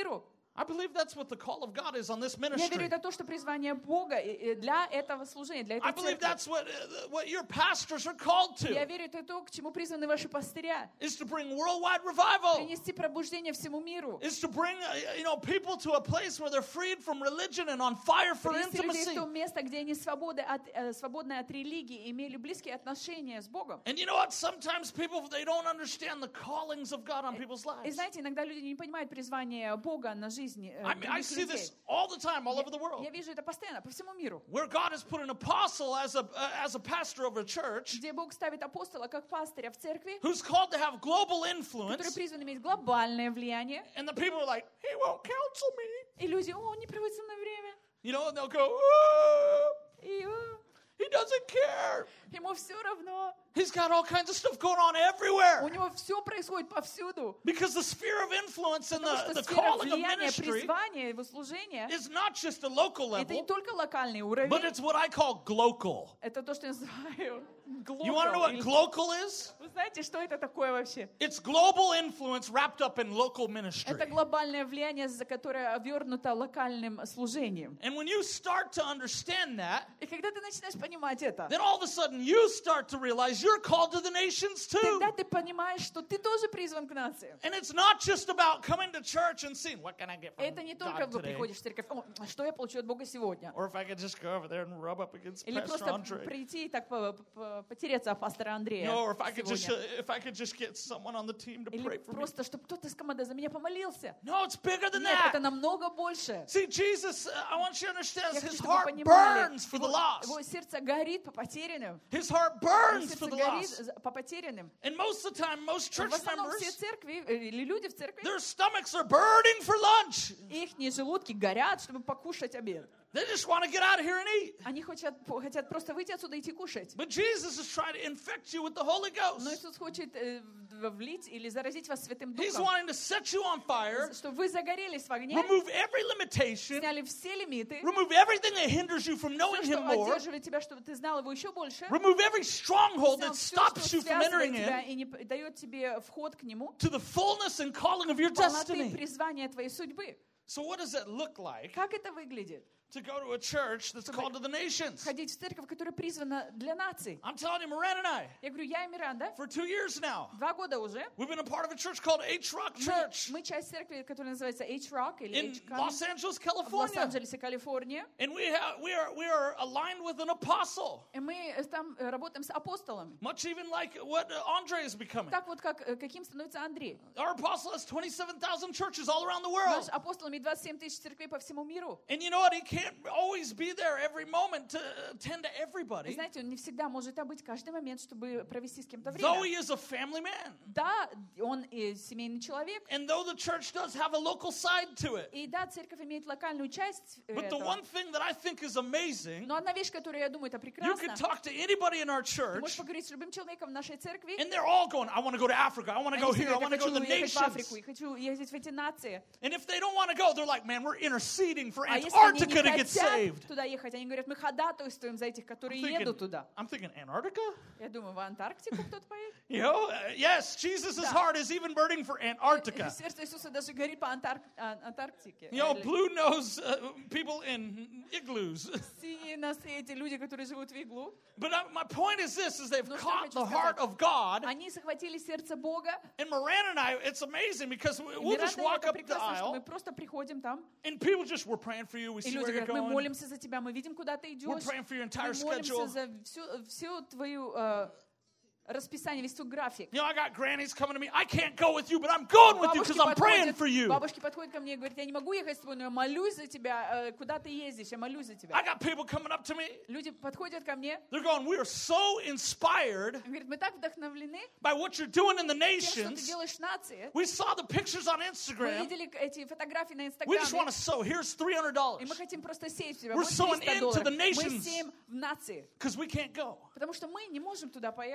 I believe that's what the call of God is on this Я верю, ministry. это то, что призвание Бога и- и для этого служения, для I этой believe церкви. that's what, uh, what your pastors are called Я to, верю, это то, к чему призваны ваши пастыря. is to bring worldwide revival, Принести пробуждение всему миру. is to bring uh, you know, people to a place where they're freed from religion and on fire for Принести людей intimacy. в то место, где они свободы от, э, свободны от религии, имели близкие отношения с Богом. And you know what? Sometimes people, they don't understand the callings of God on people's И lives. знаете, иногда люди не понимают призвание Бога на жизнь э, I mean, I других see людей. this all the time, all over the world, Я вижу это постоянно, по всему миру. where God has put an apostle as a, uh, as a pastor of a church Где Бог ставит апостола как пастыря в церкви, who's called to have global который influence, призван иметь глобальное влияние. and the people are like, he won't counsel me. И люди, о, он не проводит со мной время. You know, and they'll go, oh, И о, he doesn't care. ему все равно. He's got all kinds of stuff going on У everywhere. него все происходит повсюду. Because the sphere of influence and Потому the, что the сфера calling of влияния, ministry призвания, его служения, is not just a local это не level, только локальный but уровень, it's what I call glocal. это то, что я называю You want to know what глокал. glocal is? Вы знаете, что это такое вообще? It's global influence wrapped up in local ministry. Это глобальное влияние, за которое обернуто локальным служением. And when you start to understand that, И когда ты начинаешь понимать это, then all of a sudden you start to realize you're called to the nations too. тогда ты понимаешь, что ты тоже призван к нациям. And it's not just about coming to church and seeing what can I get from Это не только God вы today, приходишь в церковь, «О, что я получу от Бога сегодня? or if I could just go over there and rub up against Или Pastor просто Andre. прийти и так по- по- потереться о пастора Андрея No, or if I could just сегодня. if I could just get someone on the team to Или pray for me. просто, чтобы кто-то из команды за меня помолился. No, it's bigger than Нет, это that. намного больше. See, Jesus, uh, I want you to understand, Я his хочу, чтобы вы heart понимали, burns for the его, lost. его сердце горит по потерянным. His heart Его burns сердце for the горит lost. за- по потерянным. And most of the time, most В church основном все members, церкви, э, или люди в церкви, their stomachs are burning for lunch. их желудки горят, чтобы покушать обед. They just want to get out of here and eat. Они хотят, хотят просто выйти отсюда и идти кушать. But Jesus is trying to infect you with the Holy Но Ghost. Иисус хочет э, в- влить или заразить вас Святым He's Духом, wanting to set you on fire, чтобы вы загорелись в огне, remove every limitation, сняли все лимиты, remove everything that hinders you from knowing все, Him что more, одерживает тебя, чтобы ты знал его еще больше, remove every stronghold снял that все, stops что you from entering связывает тебя in и не п- дает тебе вход к нему, to the fullness and calling of your полноты destiny. призвания твоей судьбы. So what does it look like Как это выглядит? to go to a church that's called to the nations? Ходить в церковь, которая призвана для наций. I'm telling you, Moran and I, Я говорю, я и Миранда, for two years now, два года уже, we've been a part of a church called H-Rock мы, Church мы часть церкви, которая называется H-Rock или in H-Con Los Angeles, в California. Лос-Анджелесе, Калифорния. And we, have, we, are, we are aligned with an apostle, И мы э, там э, работаем с апостолами. much even like what uh, Andre is becoming. Так вот, как, э, каким становится Андрей. Our apostle has twenty-seven thousand churches all around the Наш world. апостол имеет двадцать семь тысяч церквей по всему миру. And you know what? He can't always be there every moment to attend to И everybody. знаете, он не всегда может там быть каждый момент, чтобы провести с кем-то Though he время. is a family man. Да, он и семейный человек. And though the church does have a local side to it. И да, церковь имеет локальную часть э, But the этого. one thing that I think is amazing, Но одна вещь, которую я думаю, это you прекрасно. can talk to anybody in our Ты можешь church, поговорить с любым человеком в нашей церкви. and they're all going, I want to go to Africa, I want to Они go все here, I говорят, want to я go to the хочу ехать в Африку, nations. я хочу ездить в эти нации. And if they don't want to go, they're like, man, we're interceding for А если они не Antarctica to get хотят saved. туда ехать, они говорят, мы ходатайствуем за этих, которые I'm едут thinking, туда. I'm thinking, Antarctica? Я думаю, в Антарктику кто-то поедет? You know, uh, yes, Jesus' Да. heart is even burning for Antarctica. Сердце Иисуса даже горит по Антарк- а, Антарктике. You know, Или blue-nosed uh, people in igloos. Синие носы, эти люди, которые живут в иглу, But uh, my point is this, is they've Ну, что caught хочу the heart сказать. of God. они захватили сердце Бога. And Moran and I, it's amazing because we- И we'll just Миранда, walk это up the прекрасно, что мы aisle просто приходим там, and people just, we're praying for you, we и see where люди you're говорят, мы going. молимся за тебя, мы видим, куда ты We're идешь. praying for your Мы entire молимся schedule. за всю, всю твою э, расписание, весь твой график. You know, I got grannies coming to me. I can't go with you, but I'm going with you Бабушки because I'm praying подходят, for you. бабушки подходят ко мне и говорят, я не могу ехать с тобой, но я молюсь за тебя. Э, Куда ты ездишь? Я молюсь за тебя. I got people coming up to me. Люди подходят ко мне, They're going, we are so inspired и говорят, мы так вдохновлены by what you're doing in the тем, что ты nations. делаешь в нации. We saw the pictures on Мы Instagram. видели эти фотографии на We just want Инстаграме, to sow. Here's three hundred и dollars мы хотим просто сеять в тебя. We're Вот sowing триста into долларов. the Мы nations. сеем в нации, because we can't go. потому что мы не можем туда поехать. But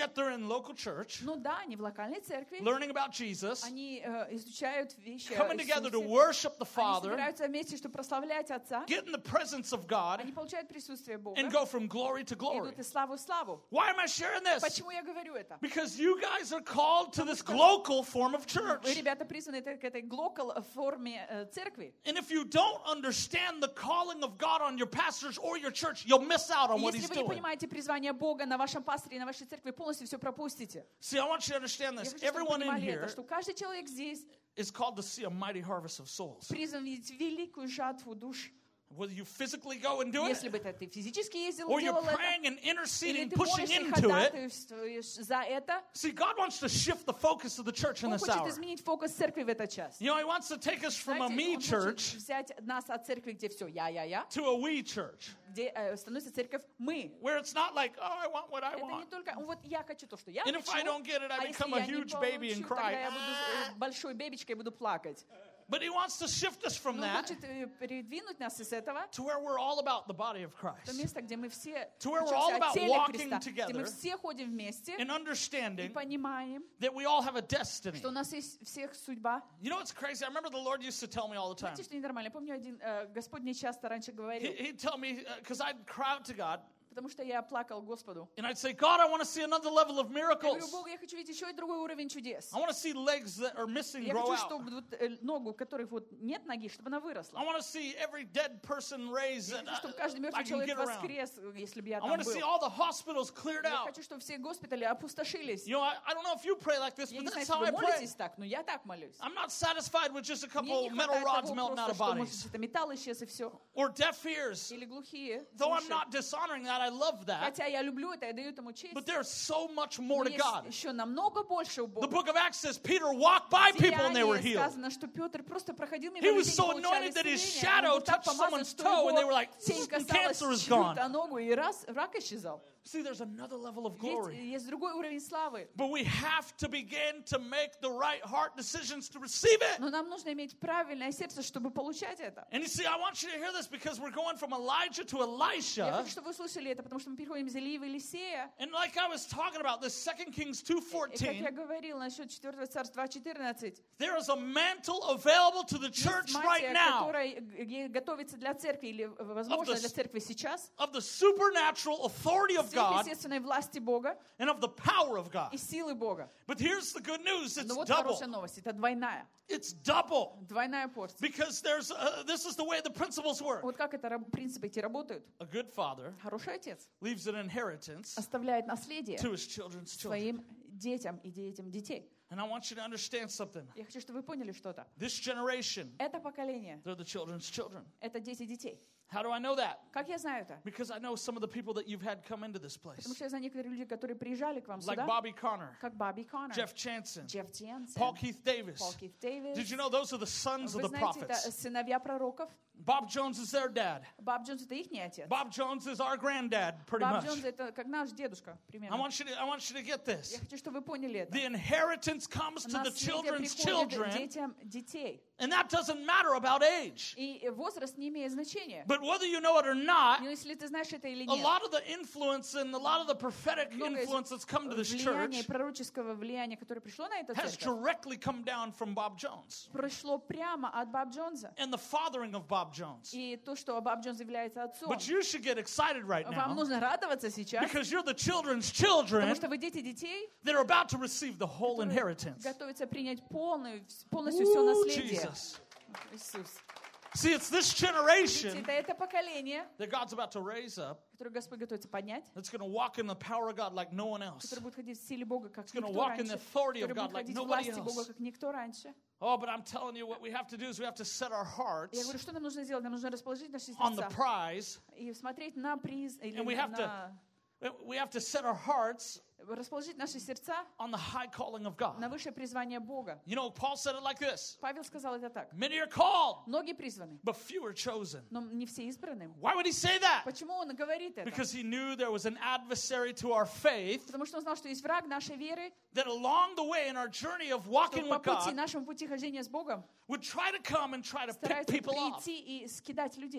yet they're in local church, Ну да, они в локальной церкви, learning about Jesus, они э, изучают вещи о coming together to Иисусе. worship the Они Father, собираются вместе, чтобы прославлять Отца. get in the presence of God, Они получают присутствие Бога. and go from glory to glory. Идут из славы в славу. Why am I sharing this? Почему я говорю это? Because you guys are called to this local form of church. Вы, ребята, призваны к этой глокал форме э, церкви. And if you don't understand the calling of God on your pastors or your church, you'll miss out on what Если He's вы не doing. понимаете призвание Бога на вашем пасторе и на вашей церкви, полностью все пропустите. See, I want you to understand Я this. хочу, чтобы вы Everyone in понимали это, here что каждый человек здесь is called to see a mighty harvest of souls. призван видеть великую жатву душ. Whether you physically go and do Если it, бы это ты физически ездил or и you're делал это, praying and или interceding, ты pushing молишься и into it. ходатайствуешь за это, See, God wants to shift the focus of the church in Бог this хочет hour. изменить фокус церкви в этот час. You know, He wants to take us from a Знаете, me Он church хочет взять нас от церкви, где все я-я-я, to a we church, где э, становится церковь мы. where it's not like, oh, I want what I Это не want. только вот я хочу то, что я And if I хочу, don't get it, I а если become a я не huge baby and получу, тогда cry. я буду э, большой бебечкой и буду плакать. But He wants to shift us from Но Он that хочет э, передвинуть нас из этого to where we're all about the body of в то Christ. место, где мы все To where we're all учимся about о теле walking Христа, где together мы все ходим вместе And и understanding понимаем, that we all have a destiny. что у нас есть всех судьба. You know what's crazy? I remember the Lord used to tell me all the time. Знаете, что ненормально? Я помню, один э, Господь мне часто раньше He, говорил, he'd tell me, because I'd cry out to God, потому что я плакал Господу. and I'd say, God, I want to see another level of Я говорю, miracles. Богу, я хочу видеть еще и другой уровень чудес. I want to see legs that are missing Я grow хочу, out. чтобы вот, э, ногу, у которой вот нет ноги, чтобы она выросла. I want to see every dead person raised Я that хочу, чтобы I, каждый I мертвый can человек get around. воскрес, если бы я I там want to see был. all the hospitals cleared Я out. хочу, чтобы все госпитали опустошились. You know, I, I don't know if you pray like this, Я but не знаю, that's если how вы I pray. молитесь так, но я так молюсь. I'm not satisfied with just a Мне couple не metal хватает rods того melting out просто, of что, может, bodies. это металл исчез и все. Or deaf ears. Или глухие Though I'm уши. not dishonoring that, I love that. Хотя я люблю это, я даю этому честь. But there's so much more Но to есть God. еще намного больше у The Бога. book of Acts says Peter walked by В people and they were Деянии healed. сказано, что Петр просто проходил мимо He людей was и so получали anointed that his исцеление. shadow Он был так touched помазан, someone's что toe and they were его like, тень "Mm, касалась cancer is gone." чью-то ногу, и раз, рак исчезал. See, there's another level of Ведь glory. есть другой уровень славы. But we have to begin to make the right heart decisions to receive it. Но нам нужно иметь правильное сердце, чтобы получать это. And you see, I want you to hear this because we're going from Elijah to Я Elisha. хочу, чтобы вы слышали это, потому что мы переходим из Илии в Елисея. And like I was talking about, this Second Kings two И как я fourteen, говорил насчет четвёртого царства два четырнадцать, there is a mantle available to the есть church right мантия, now которая г- готовится для церкви, или, возможно, the- для церкви сейчас, of the supernatural authority of God сверхъестественной власти Бога and of the power of God. и силы Бога. But here's the good news, it's Но вот double. хорошая новость, это двойная, It's double. двойная порция. Because there's uh, this is the way the principles work. Вот как это раб- принципы эти работают. A good father Хороший отец leaves an inheritance оставляет наследие to his children's children. своим детям и детям детей. And I want you to understand something. Я хочу, чтобы вы поняли что-то. This generation, Это поколение, they're the children's children. это дети детей. How do I know that? Как я знаю это? Because I know some of the people that you've had come into this place. Потому что я знаю некоторых людей, которые приезжали к вам Like сюда, Bobby Connor, как Бобби Коннор, Jeff Chanson, Джефф Дженсен, Paul Keith Davis. Пол Кит Дэвис. Did you know those are the sons of Вы the знаете, это prophets? сыновья пророков. Bob Jones is their dad. Боб Джонс — это их отец. Bob Jones is our granddad, pretty Боб much. Джонс — это как наш дедушка, I примерно. want you to, I want you to get this. Я хочу, чтобы вы поняли это. The inheritance comes to the Наследие children's приходит children, детям детей. and that doesn't matter about age. И возраст не имеет значения. But whether you know it or not, Но если ты знаешь это или a нет, lot of the influence and a lot of the prophetic много из influence that's come to this влияния, church пророческого влияния, которое пришло на эту has церковь, directly come down from Bob Jones пришло прямо от Боб Джонса. and the fathering of Bob Jones. И то, что Боб Джонс является отцом. But you should get excited right Вам now нужно радоваться сейчас, because you're the children's потому children что вы дети детей, that are about to receive the whole которые inheritance. готовятся принять полную, полностью все Ooh, наследие. Jesus. Иисус. See, it's this Видите, generation это это поколение, that God's about to raise up которое Господь готовится поднять, that's going to walk in the power of God like no one else. которое будет ходить в силе Бога, как gonna никто walk in the раньше, authority of которое God будет like ходить в nobody власти Бога, else. как никто раньше. Oh, but I'm telling you, what we have to do is we have to set our hearts Я говорю, что нам нужно сделать? Нам нужно расположить наши on the сердца prize, и смотреть на приз, или and we have на, we have to set our hearts расположить наши сердца on the high calling of на God. высшее призвание Бога. You know, Paul said it like this: Павел сказал это так. many are called, Многие призваны, but few are chosen. но не все избраны. Why would he say that? Почему он говорит это? Because he knew there was an adversary to our faith, Потому что он знал, что есть враг нашей веры, that along the way in our journey of что walking по with пути, God нашему пути хождения с Богом would try to come and try to pick старается people off, прийти и скидать людей.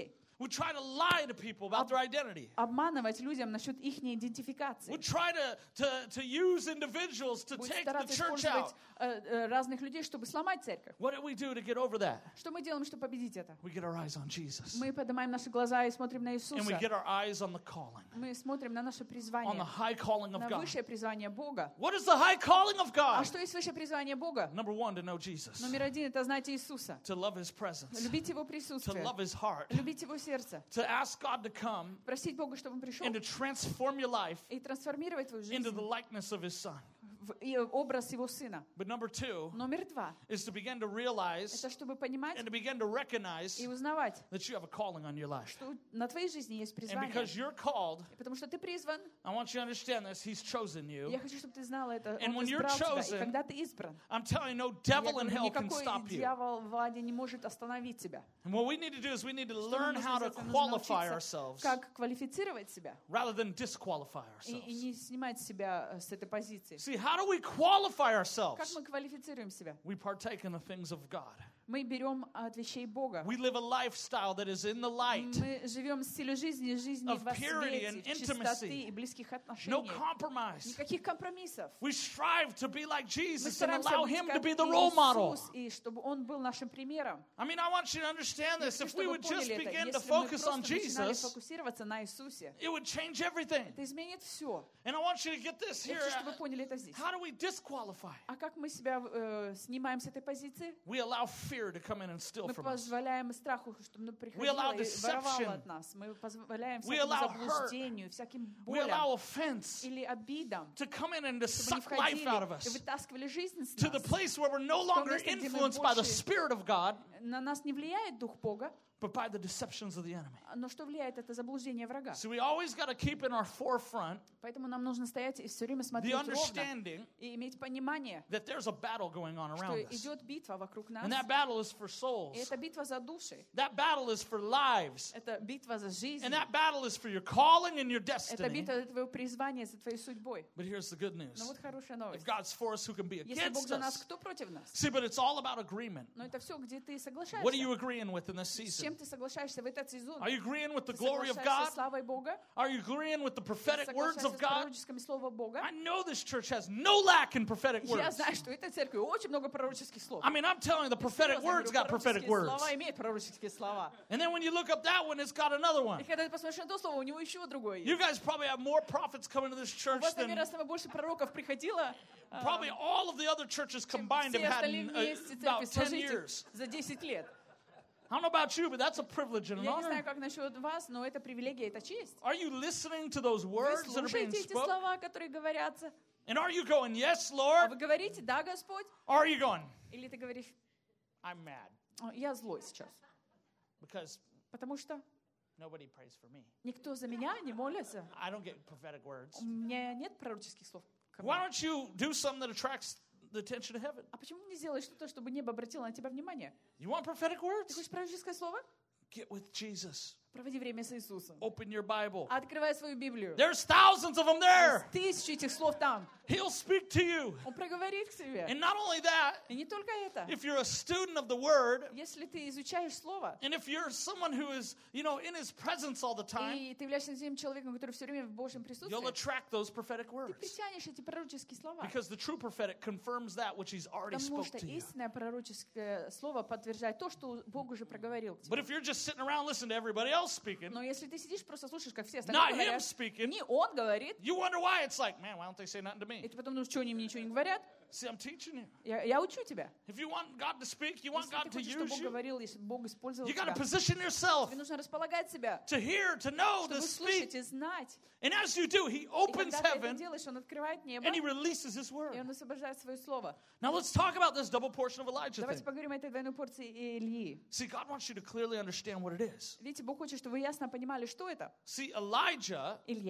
who try to lie to people about their identity. Обманывать людям насчет их идентификации. Would try to, to, to use individuals to Будет take the стараться church out. использовать э, э, разных людей, чтобы сломать церковь. What do we do to get over that? Что мы делаем, чтобы победить это? We get our eyes on Jesus. Мы поднимаем наши глаза и смотрим на And we Иисуса. get our eyes on the calling, Мы смотрим на наше on the призвание, high calling of на God. высшее призвание Бога. What is the high calling of А God? что есть высшее призвание Бога? Number one, to know Jesus, Номер один — это знать Иисуса. to love His presence, Любить Его to присутствие. love His heart, Любить Его сердце. to ask God to come Просить Бога, чтобы Он пришел and to transform your life и трансформировать твою into жизнь the likeness of His Son. в и образ Его Сына. But number two Номер два is to begin to realize — это чтобы понимать and to begin to recognize и узнавать, that you have a calling on your life. что на твоей жизни есть And призвание. because you're called, И потому что ты призван, I want you to understand this, He's chosen you. я хочу, чтобы ты знала это. And Он when you're избрал тебя. chosen, И когда ты избран, I'm telling you, no я devil in говорю, hell can никакой stop you. дьявол в аде не может остановить тебя. And what we need to do is we need to Что learn нам how нужно to сделать? Нужно qualify научиться, ourselves как квалифицировать себя rather than disqualify и, и ourselves. не снимать себя э, с этой позиции. See, how do we qualify Как ourselves? мы квалифицируем себя? We partake in the things of God. Мы берем от вещей Бога. We live a lifestyle that is in the light. Мы живем в стиле жизни, жизни of во purity свете, and в чистоты intimacy. и близких No отношениях. compromise. Никаких компромиссов. We strive to be like Мы Jesus and стараемся allow быть Him to как be the role model. Иисус, и чтобы Он был нашим примером. I mean, I want you to understand Я this. хочу, If we чтобы вы would just поняли это. begin to Если мы focus просто on начинали Jesus, фокусироваться на Иисусе, it would change everything. это изменит все. And I want you to get this Я here. хочу, чтобы вы поняли это здесь. How do we disqualify? А как мы себя э, снимаем с этой позиции? We allow fear to come in and steal Мы from us. позволяем страху, чтобы он We allow приходил и воровал deception. от нас. Мы позволяем We всякому allow hurt. заблуждению, всяким We allow болям offense или обидам, to come in and to чтобы не suck life out of входили и us вытаскивали жизнь с to the нас. place where we're no longer место, где мы influenced by the больше- Spirit of God, На нас не влияет Дух Бога, but by the deceptions of the enemy. но что влияет, это заблуждение врага. So we always got to keep in our forefront Поэтому нам нужно стоять и все время the смотреть ровно understanding и иметь понимание, that there's a battle going on что around us. идет битва вокруг нас. And that battle is for И souls. это битва за души, That battle is for lives. это битва за жизнь, And that battle is for your calling and your это destiny. битва за твое призвание, за твоей судьбой. But here's the good news. Но вот хорошая If новость. God's for us, who can be Если Бог against за нас, us? кто против нас? See, but it's all about agreement. Но это все, где ты What are соглашаешься. you agreeing with in this С season? чем ты соглашаешься в этот сезон? Are you agreeing with the Ты glory of соглашаешься God? с славой Бога? Are you agreeing with the Ты prophetic words соглашаешься of с God? пророческими словами Бога? I know this church has no lack in prophetic Я words. знаю, что в этой церкви очень много пророческих слов. I mean, I'm telling you, the prophetic Серьезно, я words говорю, got prophetic пророческие words. слова имеют пророческие слова. And then when you look up that one, it's got another И one. когда ты посмотришь на то слово, у него еще другое You есть. guys probably have more prophets coming to this У church вас, than наверное, самое больше пророков приходило, а, probably all of the other churches чем combined have все had остальные in вместе uh, церкви about ten сложите years. за десять лет. I don't know about you, but that's a privilege and an Я не знаю, honor. как насчет вас, но это привилегия, это честь. Are you listening to those Вы words that are being слушаете эти spoken? слова, которые говорятся, And are you going, yes, а Lord? вы говорите, да, Господь? Or are you going, Или ты говоришь, I'm mad «О, я злой сейчас, because потому что nobody prays for me? никто за меня не молится. I don't get prophetic words. У меня нет пророческих слов. ко мне». Why don't you do something that attracts the attention of heaven? А почему не сделаешь что-то, чтобы небо обратило на тебя внимание? You want prophetic Ты words? хочешь пророческое слово? Get with Jesus. Проводи время с Иисусом. Open your Bible. Открывай свою Библию. There's thousands of them there. Тысячи этих слов там. He'll speak to you. Он проговорит к тебе. And not only that, И не только это. if you're a student of the Word, Если ты изучаешь Слово, and if you're someone who is, you know, in His presence all the time, и ты являешься тем человеком, который все время в Божьем присутствии, you'll attract those prophetic ты words. притянешь эти пророческие слова. Because the true prophetic confirms that which He's already Потому spoke что to you. истинное пророческое слово подтверждает то, что Бог уже проговорил к But тебе. if you're just sitting around listening to everybody else speaking, Но если ты сидишь, просто слушаешь, как все not остальные Him говорят, speaking, не Он говорит, you wonder why. It's like, man, why don't they say nothing to и me? ты потом думаешь, что они мне ничего не говорят? See, I'm teaching you. Я, я учу тебя. If you want God to speak, you want Если God ты to хочешь, чтобы use Бог you, говорил, если Бог использовал you got to тебя, position yourself тебе нужно располагать себя, to hear, to know, to чтобы speak. слушать и знать. And as you do, He И opens когда ты это heaven делаешь, Он открывает небо, and He releases His и word. Он освобождает свое слово. Now let's talk about this double portion of Elijah Давайте thing. поговорим о этой двойной порции Ильи. See, God wants you to clearly understand what it is. Видите, Бог хочет, чтобы вы ясно понимали, что это. See, Elijah Илья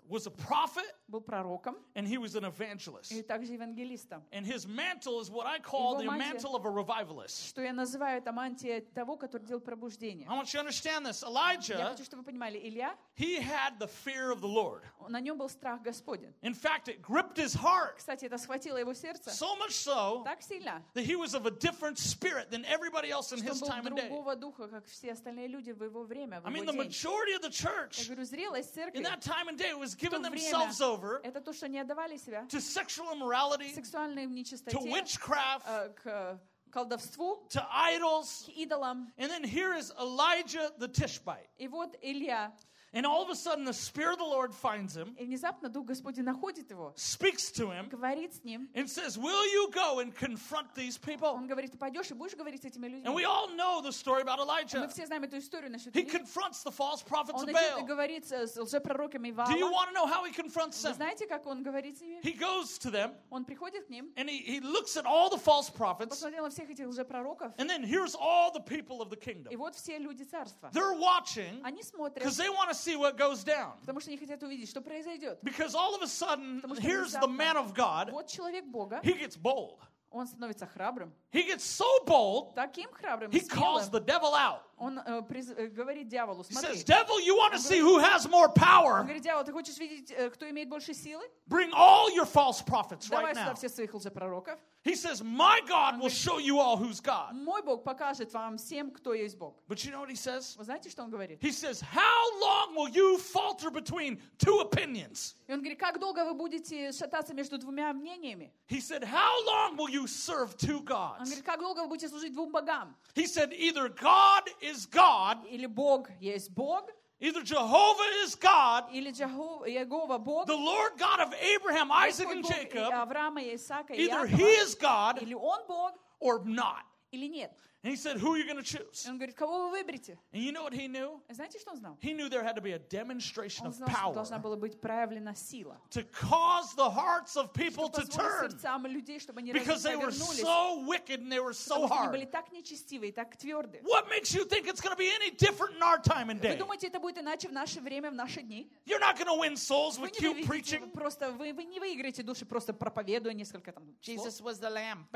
was a prophet, был пророком and he was an evangelist. и также евангелистом. And his mantle is what I call Его the мантия- mantle of a revivalist. Что я называю это мантия того, который делал пробуждение. I want you to understand this. Я Elijah, хочу, чтобы вы понимали, Илья, he had the fear of the Lord. на нем был страх Господень. In fact, it gripped his heart Кстати, это схватило его сердце so much so так сильно, that he was of a different spirit than everybody else in что his он time был and day. другого духа, как все остальные люди в его время, в I mean, его the день. majority of the Я church говорю, зрелость церкви in that time and day was в то giving время themselves over это то, что они отдавали себя to sexual immorality, сексуальной to нечистоте, witchcraft, э, к колдовству, to idols. к идолам. And then here is Elijah the Tishbite. И вот Илья, And all of a sudden, the Spirit of the Lord finds him, и внезапно Дух Господень находит его, speaks to him, говорит с ним. and says, will you go and confront these people? Он говорит, ты пойдешь и будешь говорить с этими людьми. And we all know the story about Мы Elijah. все знаем эту историю насчет He Ильи. confronts the false prophets Он of идет и Baal. говорит с лжепророками Do you Ваала. want to know how he confronts Вы them? знаете, как он говорит с ними? He goes to them, Он приходит к ним, and he, he looks at all the false prophets, посмотрел на всех этих лжепророков, and then here's all the people of the и kingdom. вот все люди царства. They're watching Они смотрят, because they want to see what goes down. потому что они хотят увидеть, что произойдет. Because all of a sudden, Потому что here's the внезапно man of God. Вот человек Бога, He gets bold. он становится храбрым, He gets so bold, таким храбрым, he calls смелым. the devil out. Он э, приз- э, говорит дьяволу, He смотри. says, devil, you want to see who has more Он power? говорит, дьявол, ты хочешь видеть, э, кто имеет больше силы? Bring all your false prophets Давай right сюда now. всех своих лжепророков. He says, my God will show you all who's God. Мой Бог покажет вам всем, кто есть Бог. But you know what he says? Вы знаете, что он говорит? He says, how long will you falter between two opinions? И он говорит, как долго вы будете шататься между двумя мнениями? He said, how long will you serve two Он gods? говорит, как долго вы будете служить двум богам? He said, either God is God, Или Бог есть Бог, either Jehovah is God, или Джахо- Иегова Бог, the Lord God of Abraham, Isaac, Господь and Бог и Jacob, Авраама, и Исаака, и either Иакова, he is God или Он Бог, or not. или нет. And he said, who are you going to choose? И он говорит, кого вы выберете? And you know what he knew? Знаете, что он знал? He knew there had to be a demonstration Он of знал, что power должна была быть проявлена сила. to cause the hearts of people to Позволить turn сердцам людей, чтобы они because they were повернулись. so wicked and they were so Потому что они были hard. так нечестивы и так тверды. What makes you think it's going to be any different in our time and Вы day? думаете, это будет иначе в наше время, в наши дни? You're not going to win souls Вы with не cute выведете, preaching. просто, вы, вы не выиграете души, просто проповедуя несколько там. Jesus was the lamb.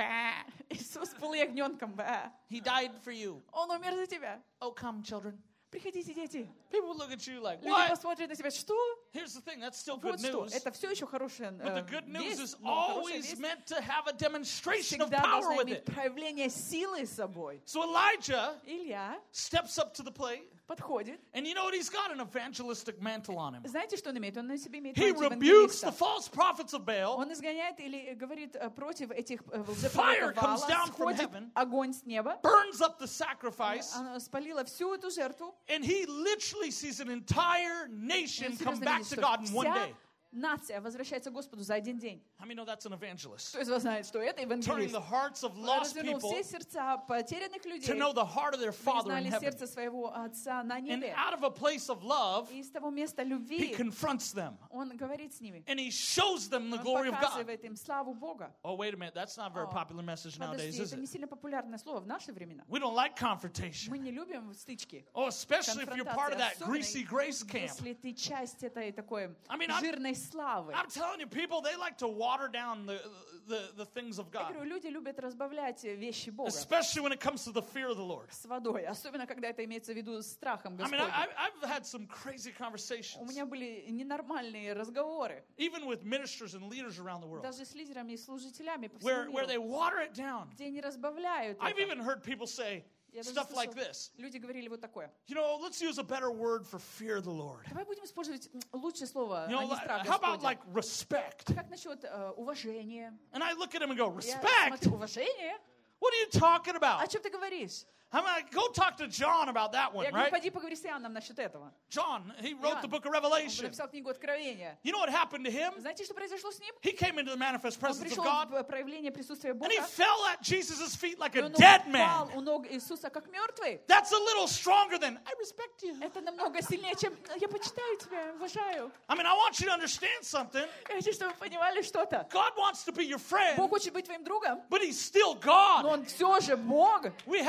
Иисус был ягненком. Ба. He died for you. Он умер за тебя. Oh, come, children. Приходите, дети. People look at you like, Люди what? посмотрят на тебя. Что? Here's the thing, that's still good Вот что. news. Это все еще хорошая But the э, good news весть, is но хорошая always весть meant to have a demonstration of всегда power должна with иметь it. проявление силы с собой. So Elijah Илья steps up to the plate, подходит. and you know what? He's got an evangelistic mantle on him. Знаете, что он имеет? Он на себе имеет He мантию rebukes the евангелиста. false prophets of Baal. Он изгоняет или говорит э, против этих э, Fire лжепророков comes Ваала, down from сходит heaven. огонь с неба, Burns up the sacrifice, она спалила всю эту жертву. and he literally sees an entire И он nation come серьезно back видит, to что God in one вся day. нация возвращается к Господу за один день. How many know that's an evangelist? Кто из вас знает, что это Turning евангелист? the hearts of Он lost развернул people все сердца потерянных to людей, know the heart of their Father in знали heaven. сердце своего Отца на And небе. out of a place of love, И из того места he любви confronts them. он говорит с ними. And he shows them the Он glory of God. показывает им славу Бога. Oh, wait a minute. That's not a very О, popular message nowadays, Подожди, is это не it? сильно популярное слово в наши времена. We don't like confrontation. Мы не любим стычки. Oh, especially if you're part of that Конфронтации, greasy особенно grace camp. если ты часть этой такой I mean, I'm- жирной славы. I'm telling you, people, they like to water down the, the, the things of Я God, говорю, люди любят разбавлять вещи Бога especially when it comes to the fear of the Lord. с водой, особенно когда это имеется в виду с страхом I mean, Господним. I, I- I've had some crazy У conversations, меня были ненормальные разговоры, even with ministers and leaders around the world, даже с лидерами и служителями по where, всему where they миру, water it down. где они разбавляют I've это. even heard people say Я даже stuff like слышала, this. люди говорили вот такое. You know, let's use a better word for fear of the Lord. Давай будем использовать м, лучшее слово, You а know, не like- страх how about Господень. like respect? Как насчет э, уважения? And I look at him and go, Я respect? смотрю, уважение? What are you talking О about? чем ты говоришь? I'm like, go talk to John about that one, Я говорю, right? пойди поговори с Иоанном насчет этого. John, he wrote Иоанн, the book of Он Revelation. написал книгу Откровения. You know what happened to him? Знаете, что произошло с ним? He came into the manifest Он presence of пришел God, в проявление присутствия Бога, and he fell at Jesus' feet like и a он dead упал man. у ног Иисуса как мертвый. That's a little stronger than, I respect you. Это намного сильнее, чем я почитаю тебя, уважаю. I mean, I want you to understand something. Я хочу, чтобы вы понимали что-то. God wants to be your friend, Бог хочет быть твоим другом, but he's still но God. Он все же Бог. We have to be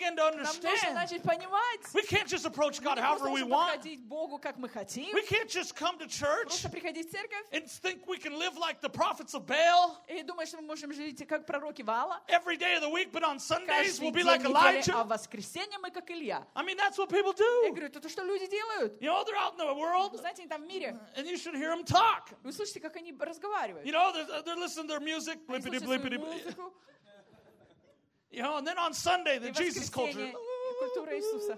begin to Нам нужно understand начать понимать. we can't just approach Мы God не however просто we можем want. подходить к Богу, как мы хотим. We can't just come to church Просто приходить в церковь and think we can live like the prophets of Baal и думать, что мы можем жить как пророки Ваала. every day of the week, but on Sundays Каждый we'll be день like недели, а Elijah. в воскресенье мы как Илья. I mean, that's what people Я do. говорю, это то, что люди делают. You know, they're out in the world, Знаете, они там в мире. and you should hear them talk. Вы слышите, как они разговаривают. You know, they're, they're listening to their music, Они blippity, слушают blippity, свою blippity. музыку. You know, and then on Sunday, И the в Jesus culture. воскресенье и культура Иисуса.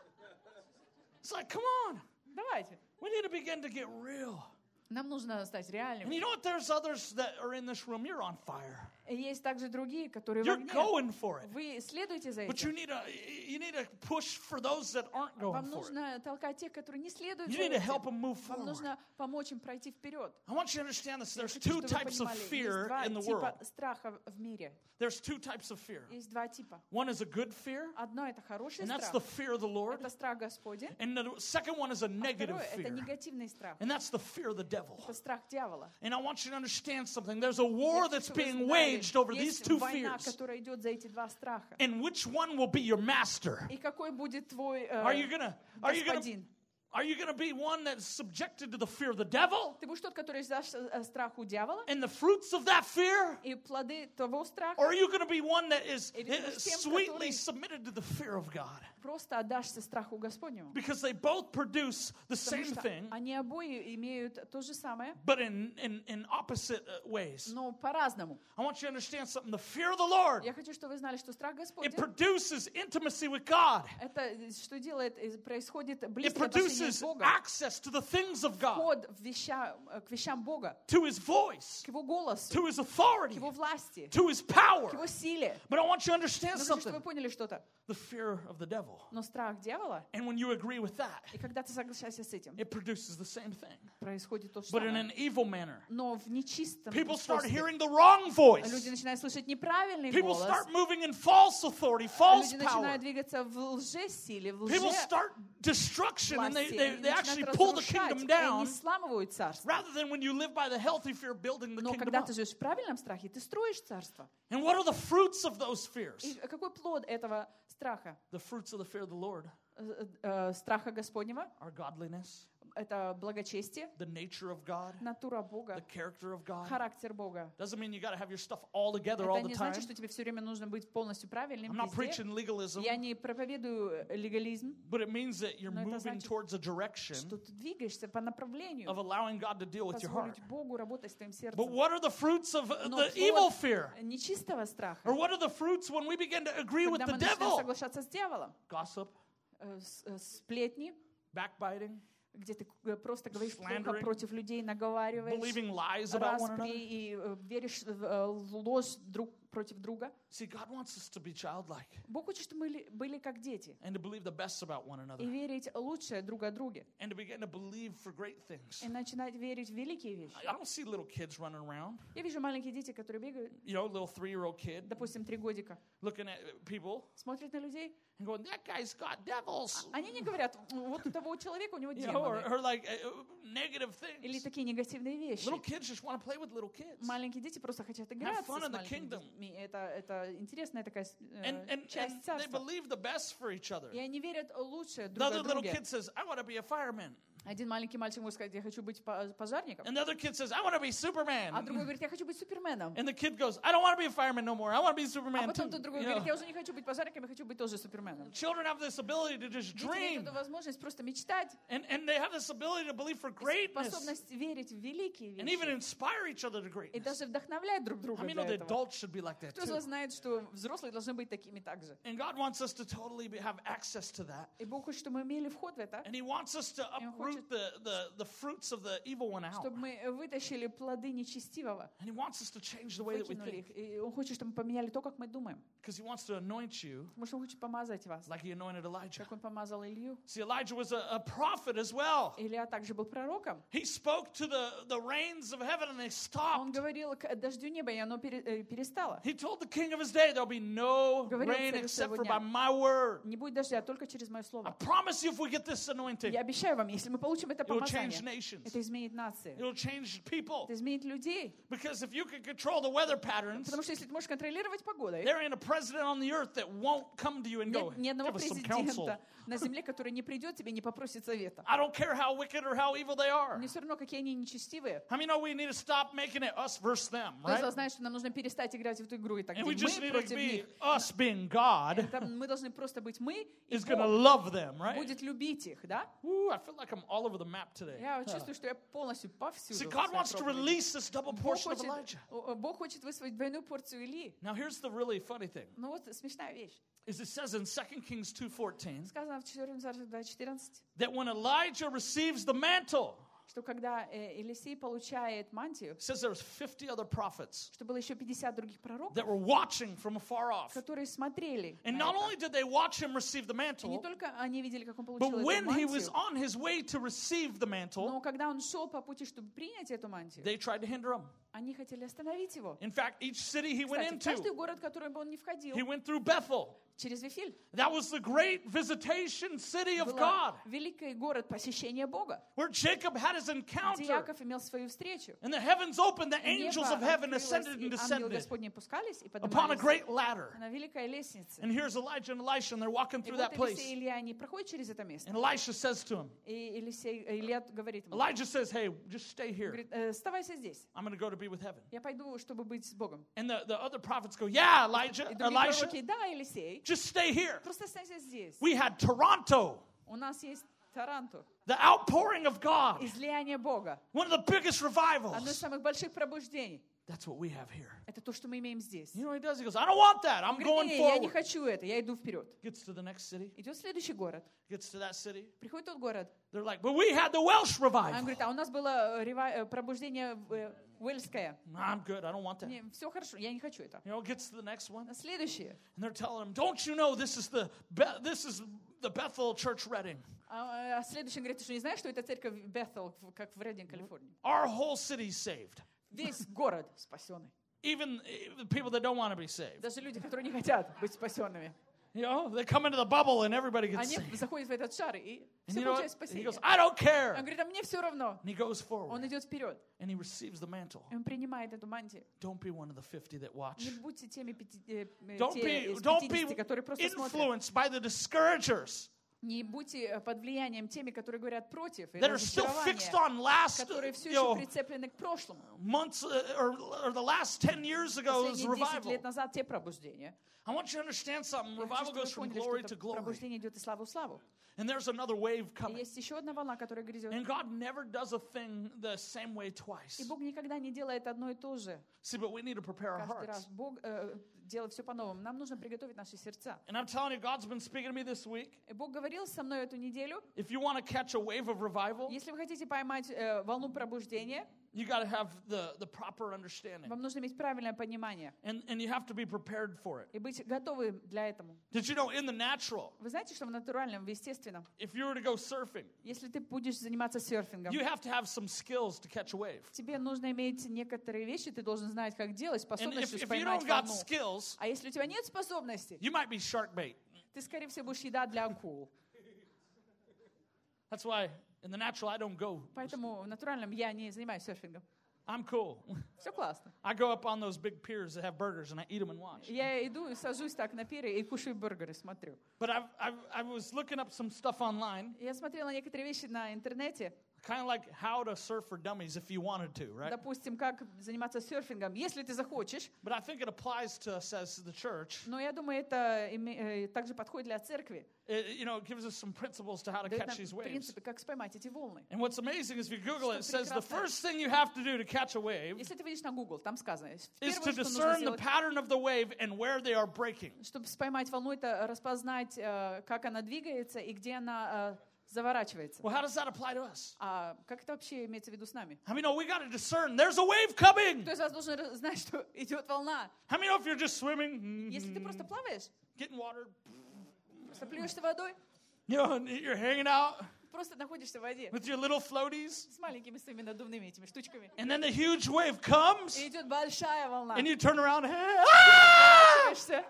It's like, come on. Давайте. We need to begin to get real. Нам нужно стать And реальными. you know what? There's others that are in this room. You're on fire. И есть также другие, которые в You're огне. going for it. Вы следуете за But you этим. need to you need to push for those that aren't going Вам for it. нужно толкать тех, которые не следуют You за need to help этим. them move Вам forward. нужно помочь им пройти вперед. I want you to understand this. Я There's хочу, two чтобы вы types of понимали, есть fear два in the типа world. страха в мире. There's two types of fear. Есть два типа. One is a good fear, Одно — это хороший and that's the страх. fear of the Lord. Это страх Господень. And the second one is a А negative второе — это fear, негативный страх. and that's the fear of the devil. Это страх дьявола. And I want you to understand something. There's a war Я хочу, that's чтобы вы being знали, waged over these есть two война, fears. которая идет за эти два страха. And which one will be your master? И какой будет твой э, Are you gonna are you gonna господин? are you gonna be one that's subjected to the fear of the devil? Ты будешь тот, который сдашь э, страху дьявола And the fruits of that fear? и плоды того страха, Or are you going to be one that is Или ты uh, будешь тем, sweetly который- submitted to the fear of God? просто отдашься страху Господнему. Because they both produce the Потому same что thing, они обои имеют то же самое, but in, in, in opposite uh, ways. но по-разному. I want you to understand something. The fear of the Lord, Я хочу, чтобы вы знали, что страх it Господень produces intimacy with God. — это что делает, э, происходит It близкое отношение с produces Богом. access to the things of God, Вход в веща, э, к вещам Бога, to His voice, к Его голосу, to His к authority, Его власти, to His к power. Его силе. But I want you to understand Но хочу, чтобы something. вы поняли что-то. The fear of the devil. Но страх дьявола, And when you agree with that, и когда ты соглашаешься с этим, it produces the same thing, происходит то же but in самое. an evil manner. Но в нечистом People start способе. hearing the wrong voice. Люди начинают слышать неправильный People голос. start moving in false authority, false Люди power. начинают двигаться в лжесиле, в People лже start destruction and they, власти. they, Они they actually начинают pull the разрушать, kingdom и они down сламывают царство. rather than when you live by the healthy fear, building the Но kingdom когда up. ты живешь в правильном страхе, ты строишь царство. And what are the fruits of those fears? И какой плод этого страха? The fruits of the fear of the Lord Э, э, Страха Господнего are godliness, — это благочестие, the nature of God, натура the Бога, character of God. характер Бога. Doesn't mean you got to have your stuff all together all Это the не time. значит, что тебе все время нужно быть полностью правильным I'm not везде. preaching legalism, Я не проповедую легализм, but it means that you're Но это moving значит, towards a direction что ты двигаешься по направлению, of allowing God to deal with your heart. позволить Богу работать с твоим But сердцем. what are the fruits of uh, Но the плод evil fear? нечистого страха, Or what are the fruits when we begin to agree with когда the мы начинаем devil? соглашаться с дьяволом, Gossip, э, с- э, сплетни, backbiting, где ты э, просто говоришь плохо Slandering, против людей, наговариваешь, believing lies about one распри another. и э, веришь в э, ложь друг против друга. See, God wants us to be childlike Бог хочет, чтобы мы ли- были как дети and to believe the best about one и another верить лучшее друг о друге, and to begin to believe for great things. и начинать верить в великие вещи. I don't see little kids running around, Я вижу маленькие дети, которые бегают, you know, little three-year-old kid допустим, три годика, looking at people смотрят на людей. and going, that guy's got devils. Они не говорят, вот у того человека у него You know, or, демоны. or like uh, negative Или things. такие негативные вещи. Little kids just want to play with little kids. Маленькие дети просто хотят играться fun с in the маленькими kingdom. детьми. Это, это интересная такая э, And, and, and часть they царства. believe the best for each other. И они верят лучшее The друг other о little друге. kid says, I want to be a fireman. Один маленький мальчик может сказать, я хочу быть па- пожарником. And the other kid says, I want to be Superman. А другой говорит, я хочу быть суперменом. And the kid goes, I don't want to be a fireman no more. I want to be А Superman too. потом тот другой You говорит, know, я уже не хочу быть пожарником, я хочу быть тоже суперменом. children have this ability to just Дети имеют dream. эту возможность просто мечтать, And, and they have this ability to believe for greatness. способность верить в великие And even вещи. inspire each other to И greatness. даже вдохновлять друг друга I mean, для you know, the этого. adults should be like that Кто из too. вас знает, что взрослые должны быть такими также? And God wants us to totally be, have access to that. И Бог хочет, чтобы мы имели вход в это, And He wants us to он uproot хочет- the, the, the fruits of the evil one out. чтобы мы вытащили плоды нечестивого, And He wants us to change the way that we выкинули think. их. И Он хочет, чтобы мы поменяли то, как мы думаем. Because He wants to anoint you Потому что Он хочет помазать вас, like He anointed Elijah. как Он помазал Илью. See, Elijah was a, a prophet as well. Илья также был пророком. He spoke to the, the rains of heaven and they Он stopped. говорил к дождю неба, и оно пере- э, перестало. He told the king of his day, there'll be no Говорил rain царю except своего for дня. by my word. Не будет дождя, только через мое I слово. promise you if we get this anointing, Я обещаю вам, если мы получим это It will помазание, change nations. это изменит нации, It will change people. это изменит людей. Because if you can control the weather patterns, Потому что если ты можешь контролировать погоду, there ain't a president on the earth that won't come to you and go, нет ни одного give us some counsel. президента на земле, который не придет тебе, не попросит совета. I don't care how wicked or how evil they are. Мне все равно, какие они нечестивые. How many know we need to stop making it us versus them, Кто из right? вас знает, что нам нужно перестать играть в эту игру, и так And где we just мы need to против be них. us being God Это мы должны просто быть мы, и is going to Бог love them, right? будет любить их, да? Ooh, I feel like I'm all over the map today. Я чувствую, что я полностью повсюду. See, в God своей wants to проповеди. release this double Бог portion of хочет, Elijah. о, Бог хочет высвоить двойную порцию Илии. Now, here's the really funny thing. Ну вот смешная вещь. Is it says in Second Kings two fourteen Сказано в четвёртом Царстве два четырнадцать, that when Elijah receives the mantle, что когда э, Елисей получает мантию, it says there was fifty other prophets что было еще пятьдесят других пророков, that were watching from afar off. которые смотрели And на not это. only did they watch him receive the И не mantle, только они видели, как он but получил эту when he was мантию, on his way to receive the mantle, но когда он шел по пути, чтобы принять эту мантию, they tried to hinder him. они хотели остановить его. In fact, each city he went Кстати, в каждый into, город, в который бы он не входил, he went through Bethel. через Вифиль, That was the great visitation city of был God, великий город посещения Бога, where Jacob had his где encounter. Яков имел свою встречу. And the heavens opened, the И angels небо of heaven открылось, ascended и and ангелы descended Господни опускались и upon a поднимались great ladder. на великой лестнице. And here's Elijah and Elisha, and they're walking И through вот that place. Елисей и Илья, они проходят через это место. And Elisha says to him, И Елисей, э, Илья говорит ему, Elijah says, hey, just stay here. говорит, «Э, оставайся здесь, I'm going to go to be with heaven. я пойду, чтобы быть с Богом. And the, the other prophets go, yeah, Elijah, И другие Elisha, пророки, да, Елисей, just stay here. просто останься здесь. We had Toronto, У нас есть Таранто, the outpouring of God, излияние Бога, one of the biggest одно из revivals. самых больших пробуждений. That's what we have here. Это то, что мы имеем здесь. You know what he does? He goes, I don't want that. I'm Он going говорит, не, я не forward. хочу это, я иду вперед. Gets to the next city, Идет в следующий город, gets to that city. приходит тот город, They're like, but we had the Welsh а он revival. говорит, а у нас было э, рева- э, пробуждение э, уэльское. I'm good. I don't want that. Не, все хорошо, я не хочу это. You know, gets to the next one. На следующее. And they're telling him, don't you know this is the Be- this is the Bethel Church Redding. А, а следующий говорит, ты что не знаешь, что это церковь Бethел, в- как в Реддинг, Калифорнии? Our whole city's saved. Весь город спасенный. Even uh, the people that don't want to be saved. Даже люди, которые не хотят быть спасенными. You know, they come into the bubble and everybody gets Они saved. заходят в этот шар, и And все you know получают what? He спасение. goes, I don't care. Он говорит, а мне все равно. And he goes Он forward идет вперед. and he receives the mantle. И он принимает эту мантию. Don't be one of the fifty that watch. Не будьте теми пяти- э, э, Don't те be, из don't be пятидесяти, которые просто смотрят. influenced by the discouragers Не будьте э, под влиянием теми, которые говорят против, и that are still fixed разочарования, on last uh, которые все you еще know, прицеплены к прошлому. months uh, or, or the last ten years ago's Последние десять revival. лет назад те пробуждения. I want you to understand something. Я хочу, Revival чтобы goes вы from поняли, glory что to это glory. пробуждение идет из славы в славу. And there's another wave И coming. есть еще одна волна, которая грядет. And God never does a thing the same way twice. И Бог никогда не делает одно и то же. See, but we need to prepare our Каждый hearts. раз Бог э, делает все по-новому. Нам нужно приготовить наши сердца. And I'm telling you, God's been speaking to me this week. И Бог говорил со мной эту неделю. If you want to catch a wave of revival, Если вы хотите поймать э, волну пробуждения, you got to have the, the proper understanding. вам нужно иметь правильное понимание And, and you have to be prepared for it. и быть готовы для этого. Did you know in the natural, Вы знаете, что в натуральном, в естественном, if you were to go surfing, если ты будешь заниматься серфингом, you have to have some skills to catch a wave. тебе нужно иметь некоторые вещи, ты должен знать, как делать, And способность if, if you поймать don't got волну. skills, А если у тебя нет способности, you might be shark bait. ты, скорее всего, будешь еда для акул. That's why in the natural I don't go. Поэтому в натуральном я не занимаюсь серфингом. I'm cool. Все классно. I go up on those big piers that have burgers and I eat them and watch. Я иду и сажусь так на пире и кушаю бургеры, смотрю. But I've, I've, I was looking up some stuff online, Я смотрела некоторые вещи на интернете, kind of like how to surf for dummies if you wanted to, right? допустим, как заниматься серфингом, если ты захочешь. But I think it applies to us as the church. Но я думаю, это име- э, также подходит для церкви. It, you know, it gives us some principles to how to Дает catch нам these waves. принципы, как поймать эти волны. And what's amazing is if you Google it, it Что says the прекрасно. first thing you have to do to catch a wave Если ты видишь на Google, там сказано, is первое, to что нужно discern the сделать, pattern of the wave and where they are breaking. чтобы поймать волну, это распознать, э, как она двигается и где она э, заворачивается. Well, how does that apply to us? А как это вообще имеется в виду с нами? How many know we got to discern there's a wave coming? Кто из вас должен раз- знать, что идет волна? How many know if you're just swimming, Если ты просто плаваешь, getting water, просто плюешься водой, you know, and you're hanging out просто находишься в воде with your little floaties, с маленькими своими надувными этими штучками. and then the huge wave comes, И идет большая волна. and you turn around, ah! Поворачиваешься,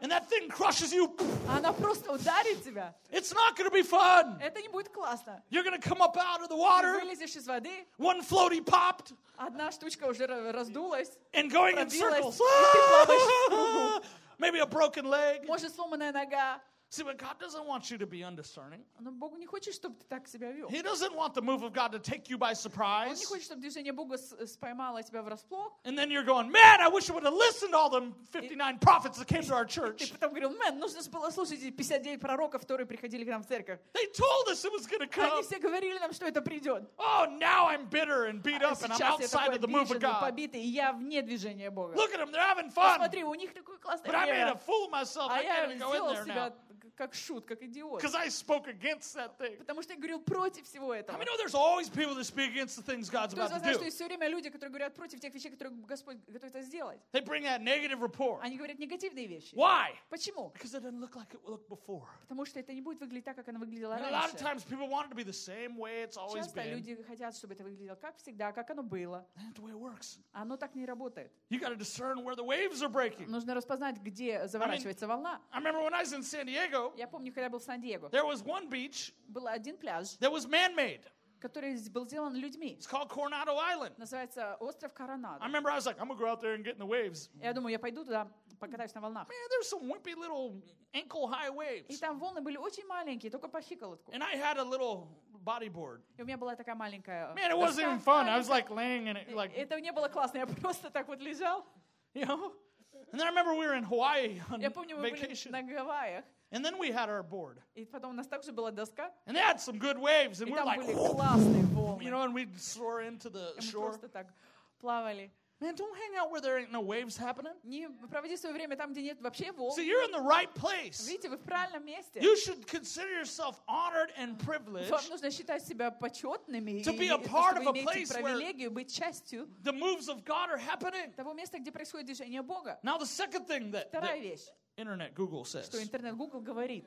and that thing crushes you. она просто ударит тебя. It's not going to be fun. Это не будет классно. You're going to come up out of the Ты water. вылезешь из воды, One floaty popped одна штучка уже ра- раздулась, and going in пробилась, circles. и ты плаваешь в кругу. Maybe a broken leg. Может, сломанная нога. See, but God doesn't want you to be undiscerning. Но Бог не хочет, чтобы ты так себя вел. He doesn't want the move of God to take you by Он surprise. не хочет, чтобы движение Бога с- с- поймало тебя врасплох. And then you're going, man, I wish I would have listened to all them fifty-nine prophets that came to our Ты church. потом говорил, мэн, нужно же было слушать эти пятьдесят девять пророков, которые приходили к нам в церковь. They told us it was going to come. Они все говорили нам, что это придет. Oh, now I'm bitter and beat А up and I'm сейчас я outside такой of the move of обиженный, God. побитый, и я вне движения Бога. Look at them, they're having fun. Посмотри, у них такое классное But I made a время. fool of myself. А I я can't even go in сделал there себя now. как шут, как идиот. Because I spoke against that thing. Потому что я говорил против всего I этого. mean, you know, there's always people that speak against the things God's То есть about вы to знаете, что do. есть все время люди, которые говорят против тех вещей, которые Господь готовит сделать. They bring that negative report. Они говорят негативные вещи. Why? Почему? Because it doesn't look like it looked before. Потому что это не будет выглядеть так, как оно выглядело And a lot of раньше. times people want it to be the same way it's always Часто been. люди хотят, чтобы это выглядело как всегда, как оно было. That's the way it works. А оно так не работает. You got to discern where the waves are breaking. Нужно распознать, где заворачивается волна. I remember when I was in San Diego, Я помню, когда я был в Сан-Диего, there was one beach был один пляж, that was man-made. который был сделан людьми. It's called Coronado Island. Называется остров I Коронадо. remember I was like, I'm going to go out there and get in the waves. Я думаю, я пойду туда, покатаюсь на волнах. Man, there's some wimpy little ankle-high И waves. там волны были очень маленькие, только по щиколотку. And I had a little bodyboard. И у меня была такая маленькая Man, it wasn't доска even fun. I was маленькая. like laying in it, like, И это не было классно, я просто так вот лежал. you know. And then I remember we were in Hawaii on Я помню, мы были vacation. на Гавайях, And then we had our board. и потом у нас также была доска, And they had some good waves. And и we were там like, были "Whoa," классные волны. you know, and we'd soar into the И мы shore. просто так плавали. Man, don't hang out where there ain't no waves happening. Не проводи свое время там, где нет вообще волн. See, you're in the right place. Видите, вы в правильном месте. You should consider yourself honored and privileged. Вам нужно считать себя почетными, To и be a то, part что of a вы имеете place where- привилегию быть частью The moves of God are happening. того места, где происходит движение Бога. Now, the second thing that, Вторая that вещь, Internet Google что says интернет Google говорит,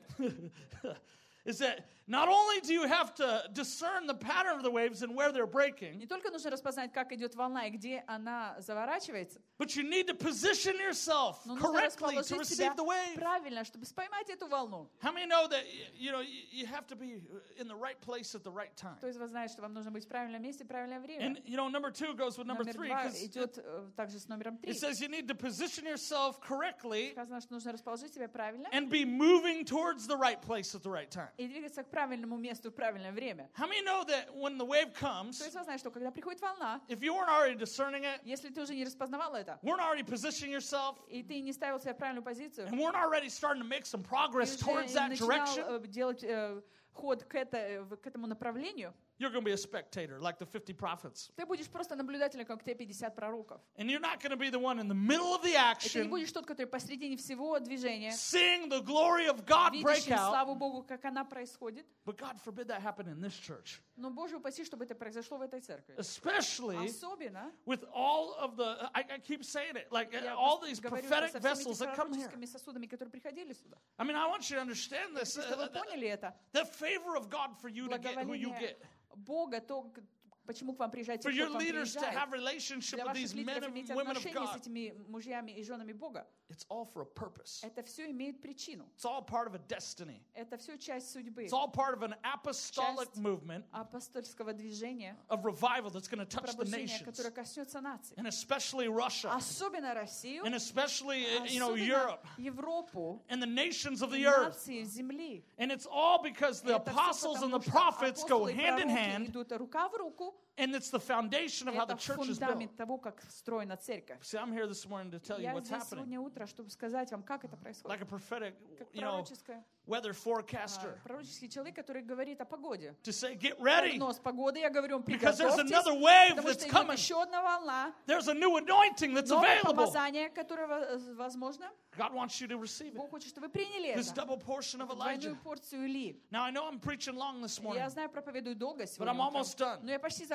is that not only do you have to discern the pattern of the waves and where they're breaking, не только нужно распознать, как идет волна и где она заворачивается, but you need to position yourself но нужно correctly to расположить себя receive the wave. правильно, чтобы поймать эту волну. How many know that you know you you have to be in the right place at the right time? Кто из вас знает, что вам нужно быть в правильном месте в правильное время? And you know, number two goes with number Номер three два because идет э, также с номером три. it says you need to position yourself correctly Сказано, что нужно расположить себя правильно and be moving towards the right place at the right time. и двигаться к правильному месту в правильное время. How many know that when the wave comes, Кто из вас знает, что когда приходит волна, if you weren't already discerning it, если ты уже не распознавал это, weren't already positioning yourself, и ты не ставил себя в правильную позицию, and weren't already starting to make some ты progress towards уже that начинал direction, э, делать э, ход к, это, э, в- к этому направлению, you're going to be a spectator like the fifty prophets. ты будешь просто наблюдателем, как те пятьдесят пророков. And you're not going to be the one in the middle of the И ты не action, будешь тот, который посредине всего движения, seeing the glory of God break видящий out. славу Богу, как она происходит. But God forbid that happen in this church. Но, Боже упаси, чтобы это произошло в этой церкви. Especially Особенно, with all of the, I, I keep saying it, like я all these говорю это prophetic со всеми vessels этими that come here. пророческими сосудами, которые приходили сюда. I mean, I want you to understand this. Чтобы uh, вы поняли это, The favor of God for you to get who you благоволение get. Бога, то, к- почему к вам приезжает, For те, your кто к вам leaders to приезжает. have relationship Для with ваших these men лидеров and иметь women of отношения с God. этими мужьями и женами Бога. It's all for a purpose. Это все имеет причину. It's all part of a destiny. Это все часть судьбы, It's all part of an apostolic Часть movement апостольского движения, of revival that's going to touch the пробуждения, nations, которое коснется наций. and especially Russia, Особенно Россию, and especially uh, you know особенно Europe, Европу, and the nations of the earth. нации земли. And it's all because the Это всё apostles and the потому, что prophets go апостолы и hand in пророки hand, идут рука в руку. and it's the foundation of how the Это church is built. фундамент того, как встроена церковь. See, I'm here this morning to tell you Я what's здесь happening. сегодня утро, чтобы сказать вам, как это Like происходит. a prophetic, Как you know, пророческое, weather а, forecaster пророческий человек, который говорит о погоде. to say, get ready, Прогноз погоды, я говорю вам, because there's приготовьтесь, another wave потому that's что идет coming. еще одна волна, There's a new anointing that's новое available. помазание, которое во- возможно. God wants you to receive it. Бог хочет, чтобы вы приняли This это. double portion of Двойную Elijah. порцию Или. Now, I know I'm preaching long this morning, Я знаю, проповедую долго but сегодня I'm almost утром, done. но я почти закончила.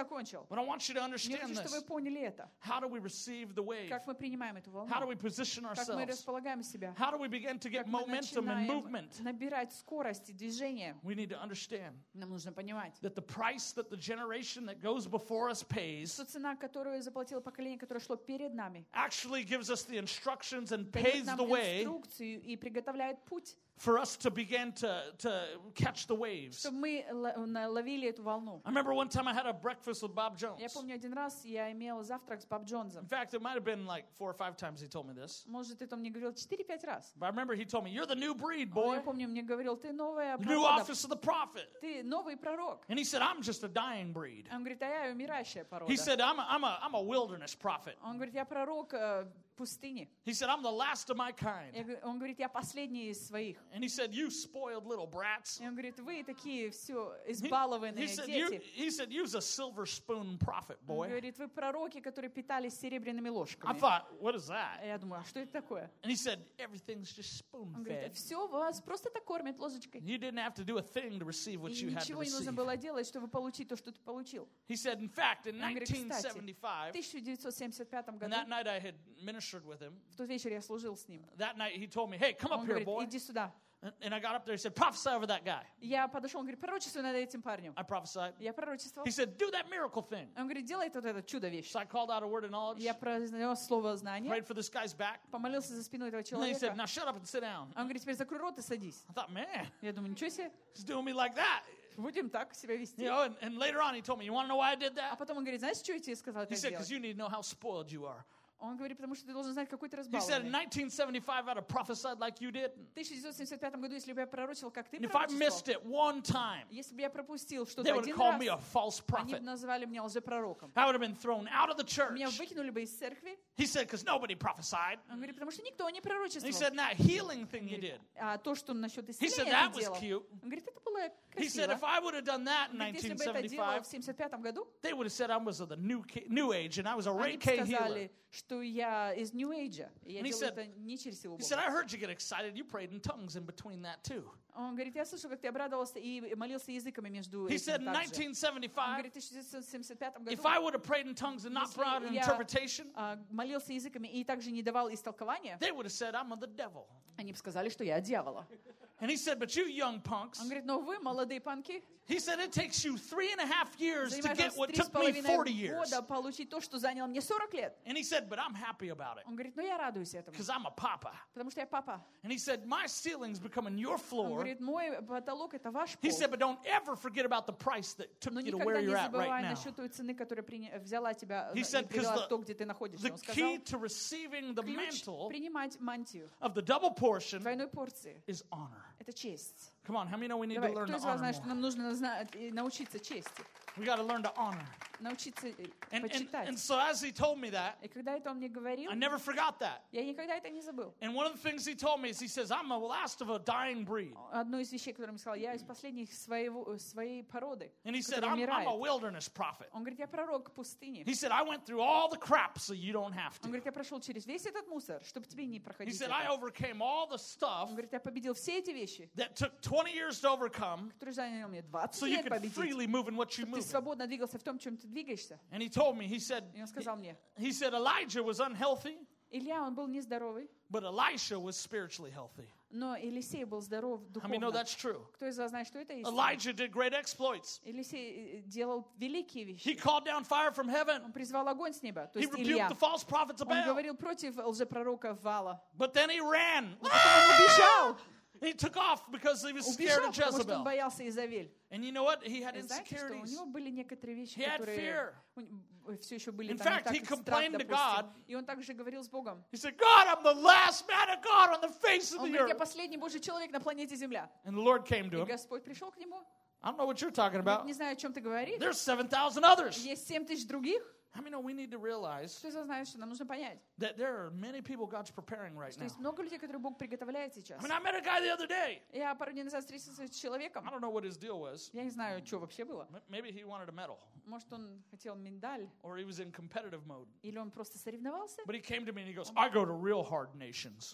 закончил. But I want you to Я understand хочу, чтобы вы this. поняли это. How do we receive the wave? Как мы принимаем эту волну. How do we position Как мы ourselves? располагаем себя. How do we begin to get Как мы momentum and начинаем movement? набирать скорость и движение. We need to understand Нам нужно понимать, that the price that the generation that goes before us pays что цена, которую заплатило поколение, которое шло перед нами, actually gives us the instructions and дает paves нам the way инструкцию и приготовляет путь, for us to begin to, to catch the waves. чтобы мы л- на- ловили эту волну. I remember one time I had a breakfast with Bob Jones. Я помню, один раз я имела завтрак с Боб Джонсом. In fact, it might have been like four or five times he told me this. Может, это он мне говорил четыре-пять раз. But I remember he told me, "You're the new breed, Но boy. я помню, мне говорил, ты новая The new порода, office of the prophet." ты новый пророк. And he said, "I'm just a dying breed." Он говорит, а я умирающая порода. He said, I'm a, I'm a, I'm a wilderness prophet. Он говорит, я пророк э, пустыни. He said, I'm the last of my Я kind. говорю- Он говорит, я последний из своих. And he said, you spoiled little brats. И он говорит, вы такие все He, избалованные he said, you, дети. he said, you's a silver spoon prophet, Он boy. говорит, вы пророки, которые питались серебряными I ложками. thought, what is that? А я думаю, а что это такое? And he said, everything's just spoon Он говорит, fed. все, вас просто так кормят ложечкой. You didn't have to do a thing to receive what И you had to ничего не нужно receive. было делать, чтобы получить то, что ты получил. He said, in fact, in Он говорит, nineteen кстати, в seventy-five, тысяча девятьсот семьдесят пятом and году, that night I had ministered with him. в тот вечер я служил с ним. That night he told me, hey, come Он up here, говорит, boy. иди сюда. And, and I got up there, he said, prophesy over that guy. Я подошел, он говорит, пророчествуй над этим парнем. I prophesied. Я пророчествовал. He said, do that miracle thing. Он говорит, делай вот это чудо-вещь. So I called out a word of knowledge, Я произнес слово знания, prayed for this guy's back. помолился за спину этого And then he said, человека. now shut up and sit down. Он говорит, теперь закрой рот и садись. I thought, man, Я думаю, ничего себе, he's doing me like that. будем так себя You вести. know, and, and later on he told me, you want to know why I did А that? потом он говорит, знаешь, что я тебе сказал He это said, because сделать? you need to know how spoiled you are. Он говорит, потому что ты должен знать, какой ты He said, in разбалованный. nineteen seventy-five, I'd have prophesied like you did. В тысяча девятьсот семьдесят пятом году, если бы я пророчил, как ты And if I missed пророчествовал, it one time, если бы я пропустил they что-то would have один called me a раз, false они бы prophet. называли меня лжепророком. I would have been thrown out of the church. Меня выкинули бы из церкви. He said, because nobody prophesied. Он говорит, потому что никто не And he пророчествовал. said, that healing thing you did. А то, что насчет He said, исцеления that ты was делал, cute. он говорит, это было He said, красиво. if I would have done that in Он говорит, если nineteen бы это делал seventy-five, в семьдесят пятом году, they would have said I was of the new, ki- new age and I was a они Ray бы K healer. сказали, что я из New Age. И я And he делаю said- это не через силу He said, Бога. I heard you get excited. You prayed in tongues in between that too. Он говорит, я слышал, как ты обрадовался и молился языками между He said, этим in также. nineteen Он seventy-five, говорит, в тысяча девятьсот семьдесят пятом году if I would have prayed in tongues and not Если brought an я- interpretation, а, молился языками и также не давал истолкования, they would have said, I'm of the devil. они бы сказали, что я от дьявола. And he said, but you young punks, Он говорит, но вы, молодые панки, he said, it takes you three and a half years to занимаешь get what три с took me forty половиной years. года получить то, что заняло мне сорок лет. And he said, but I'm happy about it Он говорит, ну я радуюсь этому, because I'm a papa. потому что я папа. And he said, my ceiling's becoming your Он floor. говорит, мой потолок это ваш He пол. said, but don't ever forget about the price that took Но you to никогда where не you're at right забывай now. насчет той цены, которая приня- взяла тебя He и said, 'cause привела the- в то, где ты находишься. The Он key сказал, to receiving the ключ mantle принимать мантию of the double portion двойной порции is honor. — это честь. Come on, how many know we need Давай, to learn кто to из вас honor знает, что more? нам нужно знать и научиться чести? We got to learn to honor. Научиться э, And, and, почитать. and so as he told me that, И когда это он мне говорил, I never forgot that. я никогда это не забыл. And one of the things he told me is he says, I'm the last of a dying breed. Одну из вещей, которую он сказал, я из последних своего, своей породы, And he said, которая I'm, I'm умирает. a wilderness prophet. Он говорит, я пророк пустыни. He said, I went through all the crap so you don't have Он to. говорит, я прошел через весь этот мусор, чтобы тебе не He проходить said, I это. overcame all the stuff Он говорит, я победил все эти вещи, that took twenty years to overcome которые заняли мне двадцать so you лет could победить. freely move in what you Чтобы ты move. свободно двигался в том, чем ты двигаешься. And he told me, he said, И он сказал мне, he said Elijah was unhealthy, Илья, он был нездоровый, but Elisha was spiritually healthy. но Елисей был здоров How many know духовно. that's true? Кто из вас знает, что это истина? Elijah did great exploits. Елисей э, делал великие He вещи. called down fire from heaven. Он призвал огонь с неба, то He есть rebuked Илья. the false prophets of Он Baal. говорил против лжепророка Вала. But then he ran. Он убежал, He took off because he was scared убежал, of потому что он Jezebel. боялся Изавель. And you know what? He had И знаете, что у insecurities. него были некоторые вещи, He had которые все еще были In там не fact, так, he как страх, complained to God. допустим. И он также говорил с Богом. He said, God, I'm the last man of God on the face of Он the говорит, я earth. последний Божий человек на планете Земля. And the Lord came И to him. Господь пришел к нему. I don't know what you're talking Говорит, about. не знаю, о чем ты говоришь. There's seven thousand others. Есть семь тысяч других. How many know we need to realize Что из знает, что нам нужно понять? that there are many people God's preparing right Что now? есть много людей, которые Бог приготовляет сейчас. I mean, I met a guy the other day. Я пару дней назад встретился с человеком. I don't know what his deal was. Я не знаю, что вообще было. M- Maybe he wanted a medal, Может, он хотел медаль, or he was in competitive mode. или он просто соревновался. But he came to me and he goes, I go to real hard nations.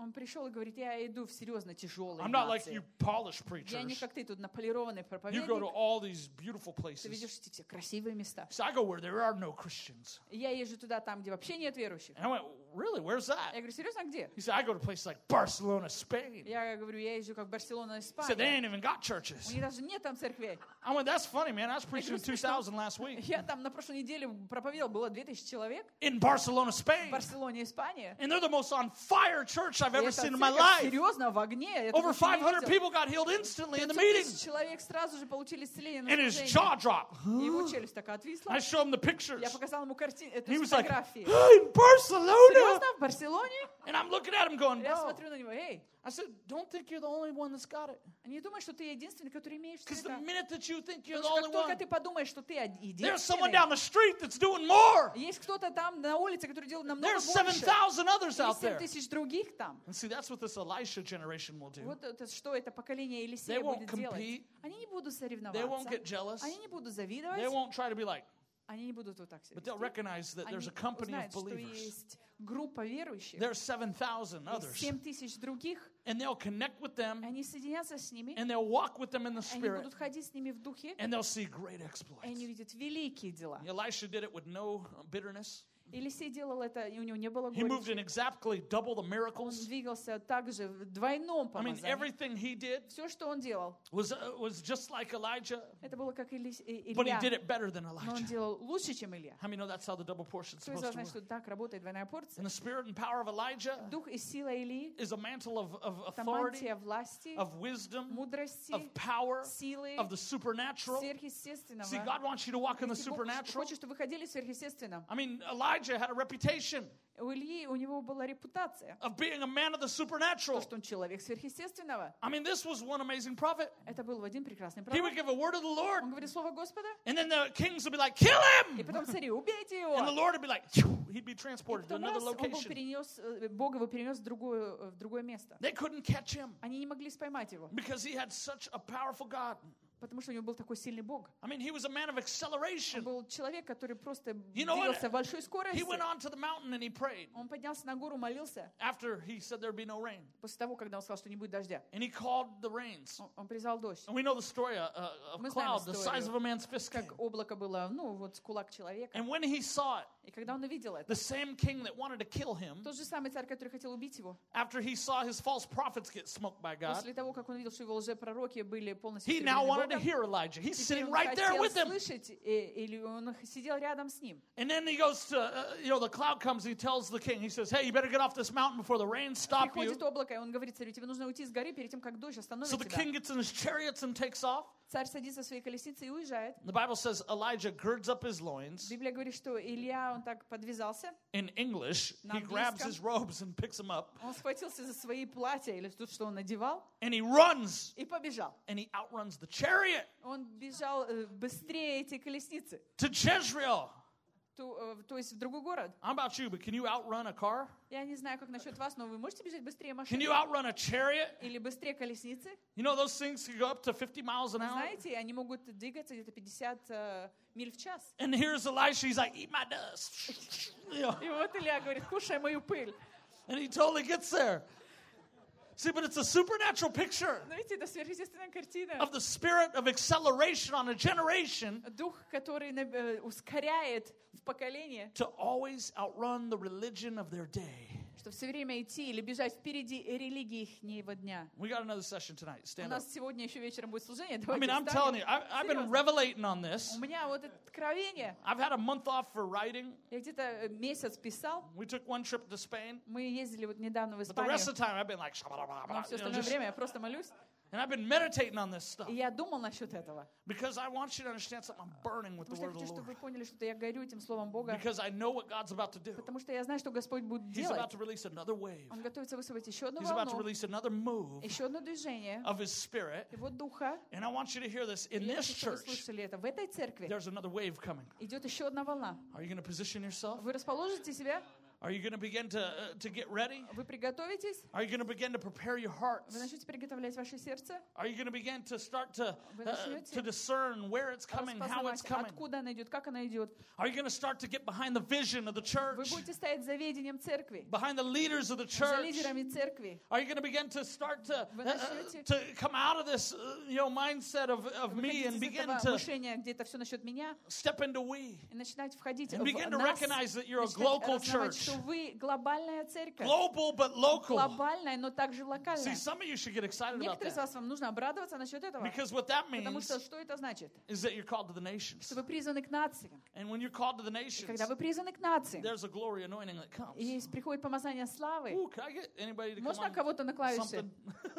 Он пришел и говорит, я иду в серьезно тяжелые I'm not like you нации. polished Я не preachers. как ты тут наполированный You go to проповедник. all these beautiful Ты places. видишь эти все красивые места. So I go where there are no Christians. Я езжу туда, там, где вообще нет верующих. And I went, really? Where's Я that? говорю, серьезно, а где? He said, I go to places like Barcelona, Spain. Я говорю, я езжу как Барселона, He said, they Испания. ain't even got У churches. них даже нет там церквей. I went, that's funny, man. I was preaching in two thousand last week Я там на прошлой неделе проповедовал, было две тысячи человек in Barcelona, в Spain. Барселоне, Испания. And they're the most on fire church I've И ever эта seen in my церковь life. серьезно в огне. Я Over такого five не hundred видел. people got healed instantly in the пятьсот meeting. тысяч человек сразу же получили исцеление на And his служении. jaw dropped. И его челюсть такая отвисла. I showed him the pictures. Я показала ему картину, эту He was like, фотографии. in Barcelona. Серьезно, в Барселоне? And I'm looking at him going, Я bro. смотрю на него, эй, I said, don't think you're the only one that's got it. не думай, что ты единственный, который имеешь Because the это. minute that you think you're the Потому что only как только one, ты подумаешь, что ты there's someone единственный, down the street that's doing more. есть кто-то там на улице, который делает намного There's seven больше. thousand others out Есть семь there. тысяч других там. And see, that's what this Elisha generation will do. Вот это, что это поколение They Елисея won't будет делать. compete. Они не будут They won't соревноваться. get jealous. Они не будут They завидовать. won't try to be like, Они не будут вот так себя but they'll вести. recognize that Они there's a company of узнают, что believers. есть группа верующих, There's seven thousand есть others. семь тысяч других, And they'll connect with them они соединятся с ними, and they'll walk with them in the они spirit будут ходить с ними в духе, and they'll see great и exploits. они увидят великие дела. Elisha did it with no bitterness. Елисей делал это, и у него не было He moved in горечи. exactly double the Он miracles. двигался также в двойном I mean, помазании. everything he did Все, что он делал, was uh, was just like Elijah, это было как Илис- э, but he Илья, did it better than но он Elijah. делал лучше, чем Илья. How many know that's how the double portion is Кто из supposed вас to знает, work? что так работает двойная порция? And the spirit and power of Elijah Дух и сила Илии, is a mantle of, of это authority, мантия власти, of wisdom, мудрости, of power, силы, of the supernatural. сверхъестественного. See, God wants you to walk in the Если Бог supernatural. хочет, чтобы вы ходили в сверхъестественном. I mean, Elijah had a reputation У Ильи, у него была репутация, of being a man of the supernatural. то, что он человек сверхъестественного. I mean, this was one amazing prophet. Это был один прекрасный He would пророк. give a word of the Lord, Он говорит слово Господа, and then the kings would be like, kill и him! потом цари, убейте And the его. Lord would be like, "Phew," he'd be И transported to потом another раз, он был location. перенес, э, Бог его перенес в другое, в другое место. They couldn't catch him Они не могли споймать его, because he had such a powerful God. потому что у него был такой сильный Бог. I mean, he was a man of Он acceleration. был человек, который просто You know what? двигался в большой He скорости. went on to the mountain and he prayed Он поднялся на гору, молился, after he said there'd be no rain. после того, когда он сказал, что не будет дождя. And he called the rains. Он, он призвал дождь. And we know the story uh, uh, of Мы знаем cloud, the size of a man's fist came. Как облако было, ну, вот с кулак человека. And when he saw it, И когда он увидел это, the same king that wanted to kill him, тот же самый царь, который хотел убить его, after he saw his false prophets get smoked by God, после того, как он видел, что его лжепророки были полностью he now истреблены wanted to Богом, hear Elijah. He's теперь sitting он right there хотел with him. слышать, э, или он сидел рядом с ним. And then he goes to, uh, you know, the cloud comes, he tells the king, he says, hey, you better get off this mountain before the rain stop you. Приходит облако, и он говорит царю, тебе нужно уйти с горы перед тем, как дождь остановит So the тебя. king gets in his chariots and takes off. Царь садится в свои колесницы и уезжает. The Bible says Elijah girds up his loins. Библия говорит, что Илья, он так подвязался, In English, На he grabs английском. his robes and picks them up. он схватился за свои платья или то, что он надевал, And he runs и побежал. and he outruns the chariot Он бежал э, быстрее эти колесницы, to Jezreel. то, э, то есть в другой город. How about you? But can you outrun a car? Я не знаю, как насчет вас, но вы можете бежать быстрее Can машины? you outrun a chariot? Или быстрее колесницы? You know those things can go up to fifty miles an hour? Знаете, они могут двигаться где-то пятьдесят э, миль в час. And here's Elisha, he's like, eat my dust. You know, И вот Илья говорит, кушай мою пыль. and he totally gets there. See, but it's a supernatural picture Но видите, это сверхъестественная картина. of the spirit of acceleration on a generation Дух, который на- э, ускоряет в поколение, to always outrun the religion of their day. что все время идти или бежать впереди религии ихнего дня. We got another session tonight. У Stand up. нас сегодня еще вечером будет служение. I Давайте mean, I'm встанем. telling you, I, I've been Серьезно. revelating on this. У меня вот это откровение. I've had a month off for writing. Я где-то э, месяц писал. We took one trip to Spain. Мы ездили вот недавно в But the rest Испанию. of the time, I've been like, Но все you know, остальное just- время я просто молюсь. and I've been meditating on this stuff И я думал насчет этого. because I want you to understand something. I'm burning with the Потому что я word of хочу, the чтобы Lord. вы поняли, что я горю этим Словом Бога. Because I know what God's about to do. Потому что я знаю, что Господь будет He's about делать. to release another wave. Он готовится высвободить еще одну He's about to волну, release another move еще одно движение of His Spirit. Его Духа. And I want you to hear this. In И я this хочу, чтобы вы church, слышали это. В этой церкви there's another wave coming. идет еще одна волна. Are you going to position yourself? Вы расположите себя? Are you going to begin to, uh, to get ready? Вы приготовитесь? Are you going to begin to prepare your hearts? Вы начнете приготовлять ваше сердце? Are you going to begin to start to, Вы uh, начнете to discern where it's coming, how it's распознавать, coming? откуда она идет, как она идет. Are you going to start to get behind the vision of the Вы church? будете стоять за видением церкви, Behind the leaders of the за church? лидерами церкви. Are you going to begin to start to, Вы uh, uh, начнете- to come out of this uh, you know, mindset of, of Вы me выходите and из begin этого to мышления, где это все насчет меня, step into we? и начинать входить And в begin to нас, recognize that you're a начинать global осознавать, church. что вы глобальная церковь. Global but local. Глобальная, но также See, локальная. some of you should get excited about Некоторые из that. вас, вам нужно обрадоваться насчет этого. Because what that Потому means что что это значит? is that you're called to the nations. Что вы призваны к нациям. And when you're called to the И nations, когда вы призваны к нациям, there's a glory anointing that comes. и есть, приходит помазание славы, Ooh, can I get anybody to come можно on кого-то на клавише? something?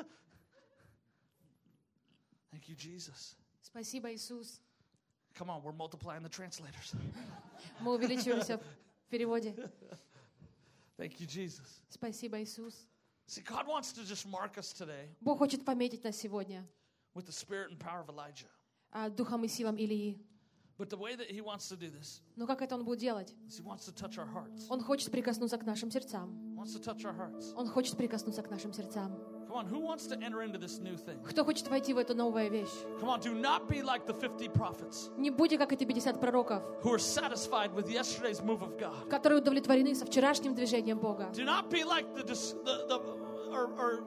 Thank you, Jesus. Спасибо, Иисус. Come on, we're multiplying the translators. Мы увеличиваемся в переводе. Thank you, Jesus. Спасибо, Иисус. See, God wants to just mark us today Бог хочет пометить нас сегодня with the spirit and power of Elijah. а, духом и силам Илии. But the way that he wants to do this Но как это Он будет делать? is he wants to touch our hearts. Он хочет прикоснуться к нашим сердцам. He wants to touch our hearts. Он хочет прикоснуться к нашим сердцам. Come on, who wants to enter into this new thing? Кто хочет войти в эту новую вещь? Come on, do not be like the fifty prophets Не будьте, как эти пятьдесят пророков, who are satisfied with yesterday's move of God. которые удовлетворены со вчерашним движением Бога. Do not be like the, dis- the, the or, or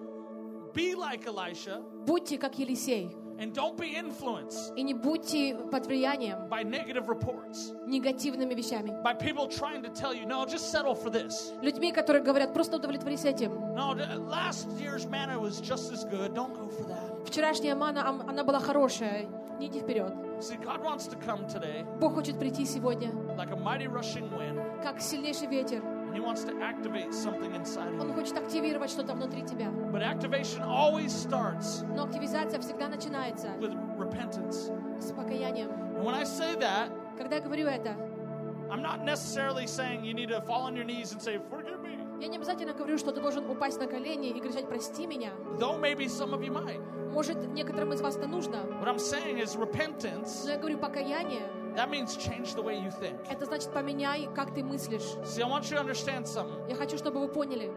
be like Elisha, Будьте, как Елисей. and don't be influenced И не будьте под влиянием by negative reports, негативными вещами. by people trying to tell you, no, just settle for this. Людьми, которые говорят, просто удовлетворись этим. No, th- last year's manna was just as good. Don't go for that. Вчерашняя мана, ам- она была хорошая. Не иди вперед. See, God wants to come today Бог хочет прийти сегодня, like a mighty rushing wind, как сильнейший ветер. and He wants to activate something inside of Он you. хочет активировать что-то внутри тебя. But activation always starts Но активизация всегда начинается with repentance. с покаянием. And when I say that, Когда я говорю это, I'm not necessarily saying you need to fall on your knees and say, forgive me. я не обязательно говорю, что ты должен упасть на колени и кричать «прости меня». Though maybe some of you might. Может, некоторым из вас это нужно. What I'm saying is repentance, Но я говорю покаяние. that means change the way you think. Это значит поменяй, как ты мыслишь. See, I want you to understand something. Я хочу, чтобы вы поняли.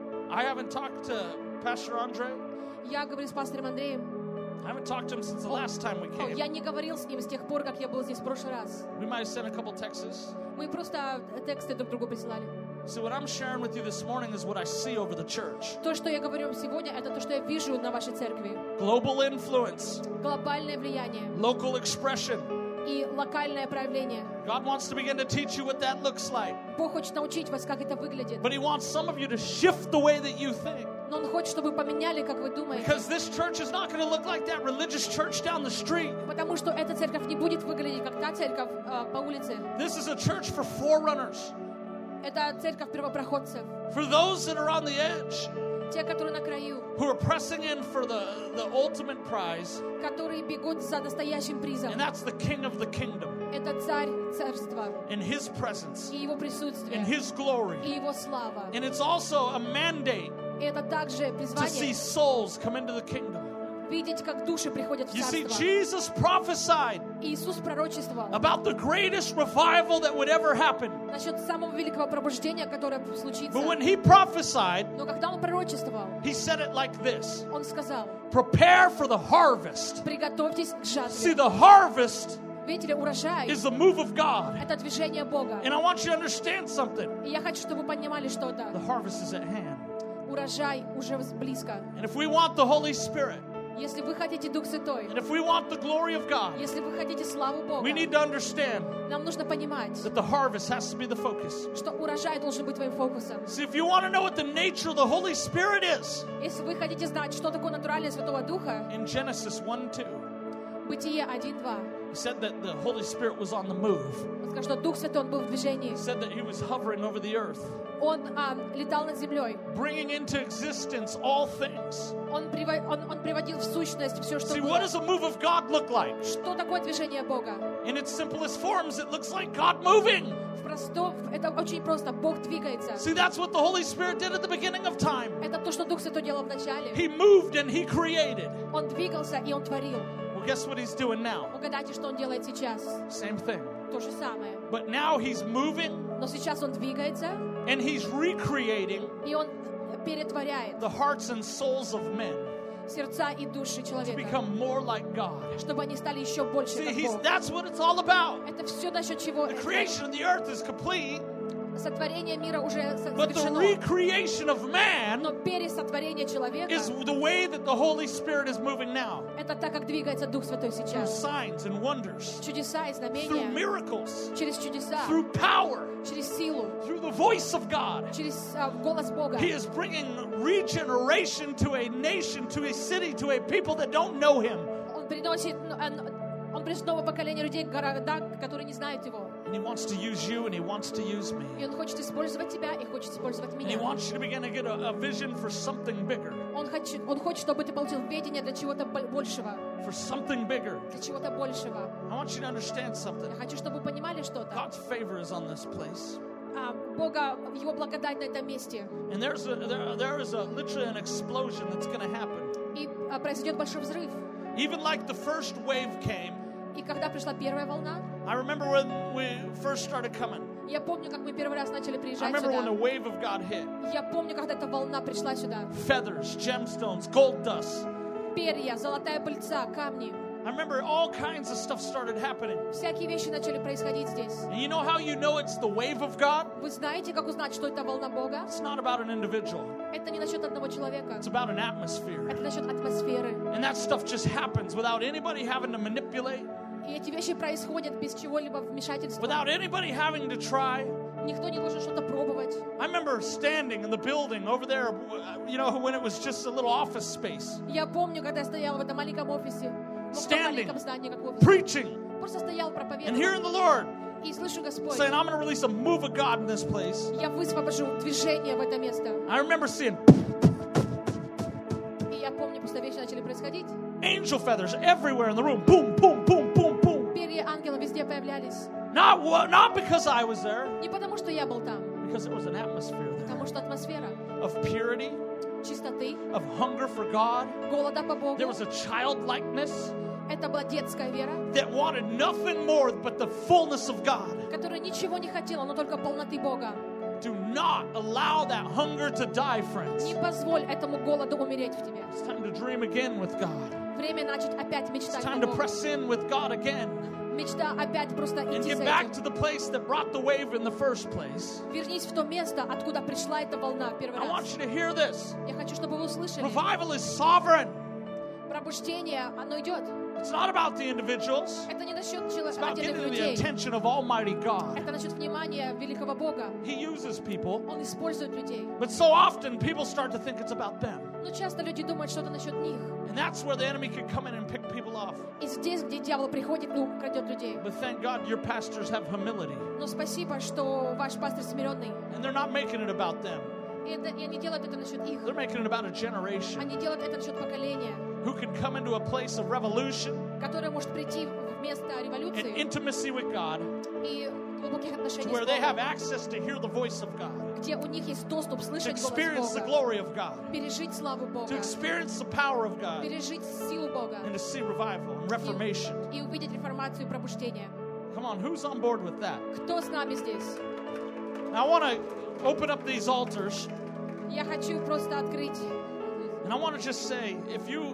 I haven't talked to Pastor Andre. Я говорю с пастором Андреем. I haven't talked to him since the last time we О, came. я не говорил с ним с тех пор, как я был здесь в прошлый раз. We might have sent a couple texts. Мы просто тексты друг другу присылали. So what I'm sharing with you this morning is what I see over the church. То, что я говорю вам сегодня, это то, что я вижу на вашей церкви. Global influence, Глобальное влияние local expression. и локальное проявление. God wants to begin to teach you what that looks like. Бог хочет научить вас, как это выглядит. But He wants some of you to shift the way that you think. Но Он хочет, чтобы вы поменяли, как вы думаете. Because this church is not going to look like that religious church down the street. Потому что эта церковь не будет выглядеть, как та церковь э, по улице. This is a church for forerunners. Это церковь первопроходцев. For those that are on the edge, Те, которые на краю, who are pressing in for the, the ultimate prize, которые бегут за настоящим призом. and that's the King of the kingdom, Это царь царства in His presence, и его присутствие, in His glory. и его слава. And it's also a mandate И это также to see призвание souls come into the kingdom. видеть, как души приходят в You see, царство. Jesus prophesied Иисус пророчествовал about the greatest revival that would ever happen. насчет самого великого пробуждения, которое случится. But when He prophesied, Но когда он пророчествовал, He said it like this: он сказал: prepare for the harvest. приготовьтесь к See, жатве. the harvest Видите ли, урожай is the move of God. — это движение Бога. And I want you to understand something. И я хочу, чтобы вы понимали что-то. The harvest is at hand. Урожай уже близко. And if we want the Holy Spirit, Если вы хотите Дух Святой, and if we want the glory of God, если вы хотите славу Бога, we need to understand нам нужно понимать, that the harvest has to be the focus. что урожай должен быть твоим фокусом. See, if you want to know what the nature of the Holy Spirit is, Если вы хотите знать, что такое натуральное Святого Духа, in Genesis one two, Бытие один два, it said that the Holy Spirit was on the move. он сказал, что Дух Святой, он был в движении. It said that He was hovering over the earth, Он а, летал над землей. bringing into existence all things. Он, приво- он, он приводил в сущность все, что See, было. what does a move of God look like? Что такое движение Бога? In its simplest forms, it looks like God moving. В простом, это очень просто. Бог двигается. See, that's what the Holy Spirit did at the beginning of time. Это то, что Дух Святой делал в начале. He moved and He created. Он двигался и он творил. Well, guess what He's doing now? Угадайте, что он делает сейчас? Same thing. То же самое. But now He's moving Но сейчас он двигается, And he's recreating и Он перетворяет the hearts and souls of men сердца и души to человека, become more like God. чтобы они стали еще больше See, как he's, Бог. that's what it's all about. Это все насчет чего? The Это creation of the earth is complete, сотворение мира уже but the завершено. recreation of man Но пересотворение человека is the way that the Holy Spirit is moving now. — это так, как двигается Дух Святой Through сейчас. signs and wonders, Чудеса и through знамения, miracles, через чудеса, through power, через силу, through the voice of God. через а, голос Бога. He is bringing regeneration to a nation, to a city, to a people that don't know Him. Он приносит, ну, он, он приносит новое поколение людей, города, которые не знают Его. And He wants to use you and He wants to use me. И Он хочет использовать тебя и хочет использовать And He меня. wants you to begin to get a, a vision for something bigger, Он хочет, он хочет, чтобы ты получил видение для чего-то бо- большего, for something bigger. для чего-то большего. I want you to understand something. Я хочу, чтобы вы понимали что-то. God's favor is on this place. А, Бога, Его благодать на этом месте. And there's a, there, there is a literally an explosion that's going to happen. И а, произойдет большой взрыв. Even like the first wave came, И когда пришла первая волна, I remember when we first started coming. я помню, как мы первый раз начали I приезжать remember when a сюда. wave of God hit. Я помню, когда эта волна пришла сюда. Feathers, gemstones, gold dust. Перья, золотая пыльца, камни. I remember all kinds of stuff started happening. Всякие вещи начали происходить здесь. And you know how you know it's the wave of God? Вы знаете, как узнать, что это волна Бога? It's not about an individual. Это не насчет одного человека. It's about an atmosphere. Это насчет атмосферы. And that stuff just happens without anybody having to manipulate, И эти вещи происходят без чего-либо вмешательства. without anybody having to try. Никто не должен что-то пробовать. I remember standing in the building over there, you know, when it was just a little office space, Я помню, когда я стоял в этом маленьком офисе, в том Standing. маленьком здании, как офис. preaching Просто стоял, and проповедовал. hearing the Lord И слышу Господь. saying, I'm going to release a move of God in this place. Я высвобожу движение в это место. I remember seeing И я помню, просто вещи начали происходить. angel feathers everywhere in the room. Boom, boom, boom, boom, boom. Перья ангела везде появлялись. Not, wa- not because I was there, Не потому, что я был там, because it was an atmosphere there потому что атмосфера of purity, чистоты, of hunger for God. голода по Богу. There was a childlikeness Это была детская вера, that wanted nothing more but the fullness of God. которая ничего не хотела, но только полноты Бога. Do not allow that hunger to die, friends. Не позволь этому голоду умереть в тебе. It's time to dream again with God. Время начать опять It's мечтать о time to Боге. press in with God again Мечта опять просто and идти get за back to этим. the place that brought the wave in the first place. Вернись в то место, откуда пришла эта волна в первый I want раз. you to hear this. Я хочу, чтобы вы услышали. Revival is sovereign. Пробуждение, оно идет. It's not about the individuals. Это не насчет It's чело- about отдельных getting the людей. attention of Almighty God. Это насчет внимания великого Бога. He uses people, Он использует людей. but so often people start to think it's about them. Но часто люди думают, что это насчет них. And that's where the enemy can come in and pick people off. И здесь, где дьявол приходит и крадет людей. But thank God your pastors have humility. Но спасибо, что ваш пастор смиренный. And they're not making it about them. И, это, и они делают это насчет их. They're making it about a generation Они делают это насчет поколения, who can come into a place of revolution которое может прийти в место and революции intimacy with God, и глубоких to отношений where с they have Богом, access to hear the voice of God, где у них есть доступ to слышать experience голос the Бога, glory of God, пережить славу to Бога, experience the power of God, пережить силу Бога and to see revival and reformation. и увидеть реформацию и пробуждение. Come on, who's on board with that? Кто с нами здесь? Now, I want to open up these altars, Я хочу просто открыть. and I want to just say, if you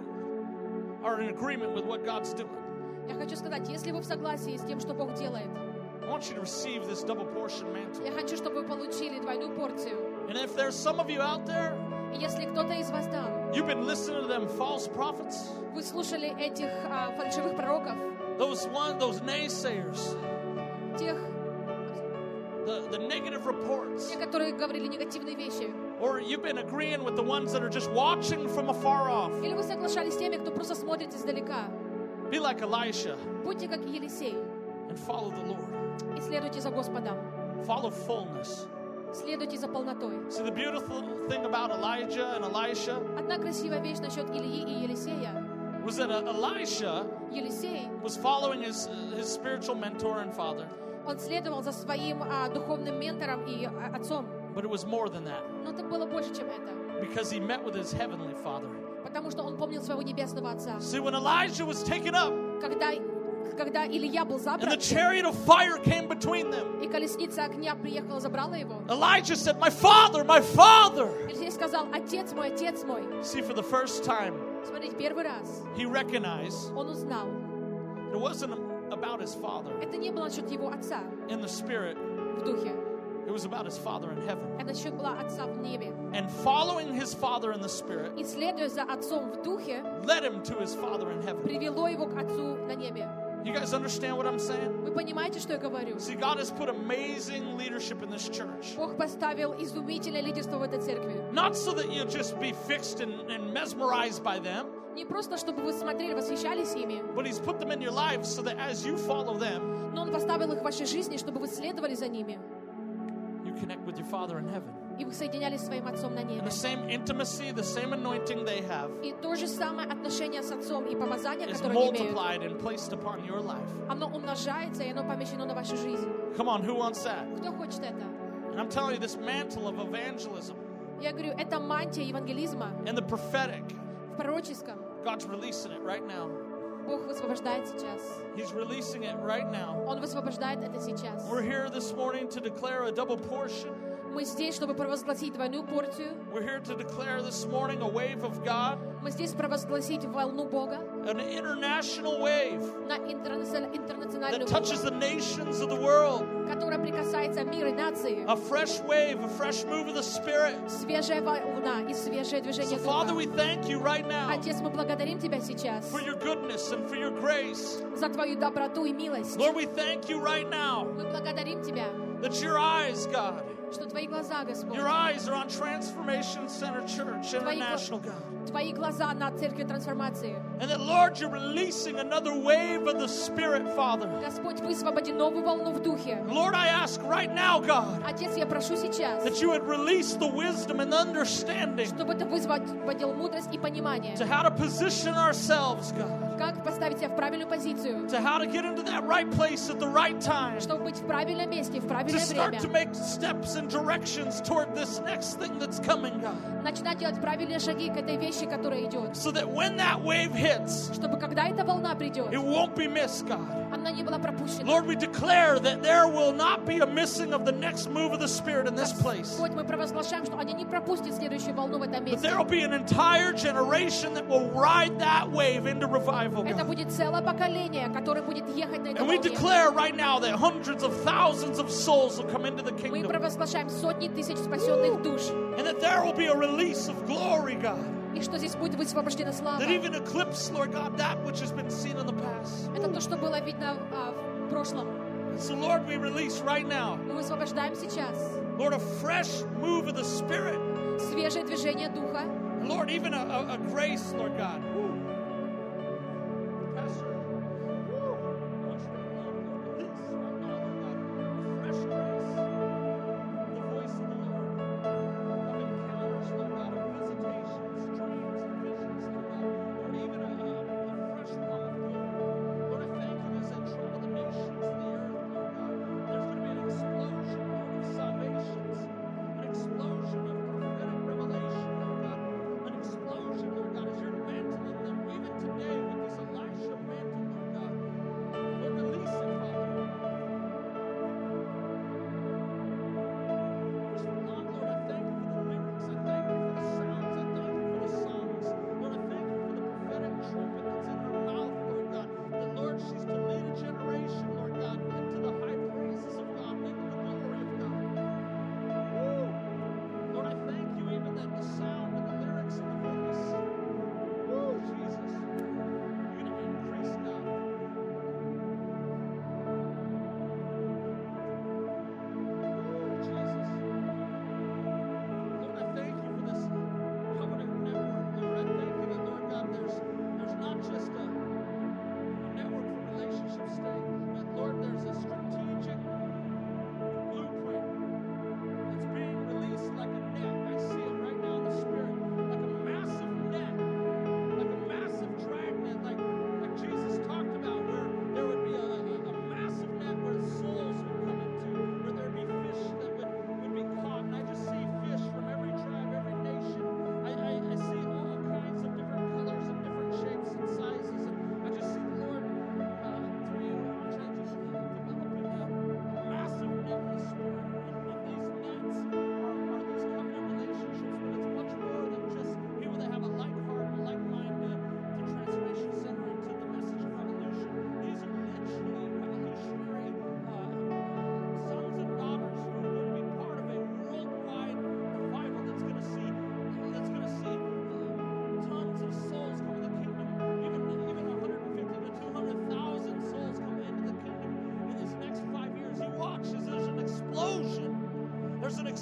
are in agreement with what God's doing, Я хочу сказать, если вы в согласии с тем, что Бог делает, I want you to receive this double portion mantle. я хочу, чтобы вы получили двойную порцию. And if there's some of you out there, И если кто-то из вас там, you've been listening to them false prophets, вы слушали этих а, фальшивых пророков, those one, those naysayers, тех, the, the negative reports, те, которые говорили негативные вещи, or you've been agreeing with the ones that are just watching from afar off, или вы соглашались с теми, кто просто смотрит издалека, be like Elisha будьте как Елисей and follow the Lord. и следуйте за Господом, Follow fullness. следуйте за полнотой. See, the beautiful thing about Elijah and Elisha Одна красивая вещь насчет Ильи и Елисея. was that uh, Elisha Елисей, was following his, his spiritual mentor and father, он следовал за своим а, духовным ментором и а, отцом. but it was more than that Но это было больше, чем это. because he met with his heavenly father. Потому что он помнил своего небесного отца. See, when Elijah was taken up, Когда когда Илья был and the забран, chariot of fire came between them. и колесница огня приехала, забрала его, Elijah said, "My father, my father." Елисей сказал: «Отец мой, отец мой». See, for the first time, Смотрите, первый раз he recognized он узнал, it wasn't about his father это не было насчет его отца in the spirit, в духе, it was about his father in heaven. это насчет была отца в небе. And following his father in the spirit И следуя за отцом в духе, led him to his father in heaven. привело его к отцу на небе. You guys understand what I'm saying? Вы понимаете, что я говорю? See, God has put amazing leadership in this church. Бог поставил изумительное лидерство в этой церкви. Not so that you'll just be fixed and, and mesmerized by them, Не просто, чтобы вы смотрели, восхищались ими, but He's put them in your life so that as you follow them, но Он поставил их в вашей жизни, чтобы вы следовали за ними, you connect with your Father in heaven. и вы соединялись с своим Отцом на And небе. the same intimacy, the same anointing they have И то же самое отношение с Отцом и помазание, is которое они имеют, multiplied and placed upon your life. оно умножается, и оно помещено на вашу жизнь. Come on, who wants that? Кто хочет это? And I'm telling you, this mantle of evangelism Я говорю, это мантия евангелизма and the prophetic, в пророческом. God's releasing it right now. Бог высвобождает сейчас. He's releasing it right now. Он высвобождает это сейчас. We're here this morning to declare a double portion. Мы здесь, чтобы провозгласить двойную порцию. We're here to declare this morning a wave of God, Мы здесь провозгласить волну Бога an international wave на интернациональную интернациональную that touches волну, the nations of the world. которая прикасается мира и нации. A fresh wave, a fresh move of the Spirit. Свежая волна и свежее So, движение Father, Духа. we thank you right now Отец, мы благодарим Тебя сейчас for your goodness and for your grace. за Твою доброту и милость. Lord, we thank you right now Мы благодарим Тебя, that your eyes, God, что Твои глаза, Господь, your eyes are on Transformation Center Church International, God. Твои глаза на церкви трансформации. And that, Lord, you're releasing another wave of the Spirit, Father. Господь, высвободи новую волну в Духе. Lord, I ask right now, God, Отец, я прошу сейчас, that you would release the wisdom and understanding чтобы Ты высвободил мудрость и понимание, to how to position ourselves, God, как поставить себя в правильную позицию, to how to get into that right place at the right time, чтобы быть в правильном месте, в to правильное start время, to make steps and directions toward this next thing that's coming, God, начинать делать правильные шаги к этой вещи, которая идет, so that when that wave hits, чтобы когда эта волна придет, it won't be missed, God. она не была пропущена. Lord, we declare that there will not be a missing of the next move of the Spirit in this place, Господь, мы провозглашаем, что они не пропустят следующую волну в этом but месте. there will be an entire generation that will ride that wave into revival, Это God. будет целое поколение, которое будет ехать на этой And we волне. declare right now that hundreds of thousands of souls will come into the Мы kingdom, провозглашаем сотни тысяч спасенных душ. and that there will be a release of glory, God, И что здесь будет высвобождена слава. that even eclipse, Lord God, that which has been seen in the past. Это то, что было видно а, в прошлом. And so, Lord, we release right now, Мы высвобождаем сейчас Lord, a fresh move of the Spirit. свежее движение Духа. And Lord, even a, a, a grace, Lord God. Pastor, woo, I want you to release right now, Lord God, a fresh grace, the voice of the Lord, of encounters, Lord God, of visitations, dreams, and visions, Lord God, Lord, even a, a, a fresh one of glory. Lord, I thank you as they travel the nations of the earth, Lord God. There's going to be an explosion, Lord, of salvations, an explosion of prophetic revelation, Lord God, an explosion, Lord God, as you're mantling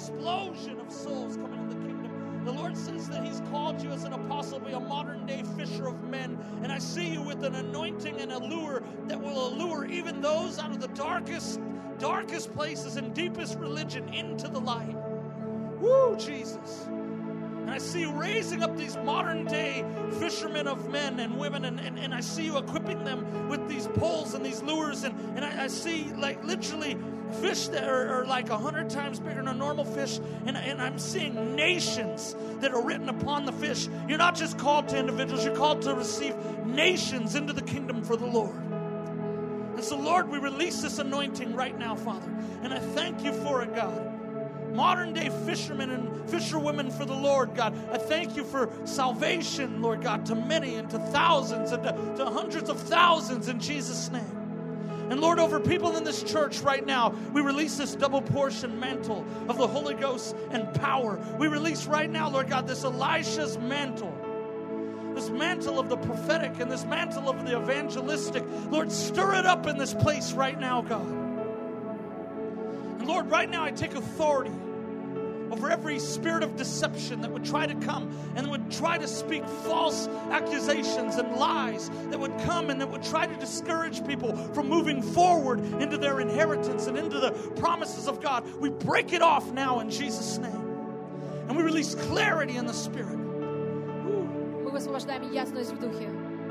explosion of souls coming into the kingdom. The Lord says that He's called you as an apostle to be a modern-day fisher of men. And I see you with an anointing and a lure that will allure even those out of the darkest, darkest places and deepest religion into the light. Woo, Jesus. And I see you raising up these modern-day fishermen of men and women, and, and, and I see you equipping them with these poles and these lures, and, and I, I see like literally fish that are, are like a hundred times bigger than a normal fish, and, and I'm seeing nations that are written upon the fish. You're not just called to individuals, you're called to receive nations into the kingdom for the Lord. And so, Lord, we release this anointing right now, Father, and I thank you for it, God. Modern day fishermen and fisherwomen for the Lord, God. I thank you for salvation, Lord God, to many and to thousands and to, to hundreds of thousands in Jesus' name. And Lord, over people in this church right now, we release this double portion mantle of the Holy Ghost and power. We release right now, Lord God, this Elisha's mantle. This mantle of the prophetic and this mantle of the evangelistic. Lord, stir it up in this place right now, God. And Lord, right now I take authority over every spirit of deception that would try to come and would try to speak false accusations and lies that would come and that would try to discourage people from moving forward into their inheritance and into the promises of God. We break it off now in Jesus' name. And we release clarity in the Spirit. Мы высвобождаем ясность в духе.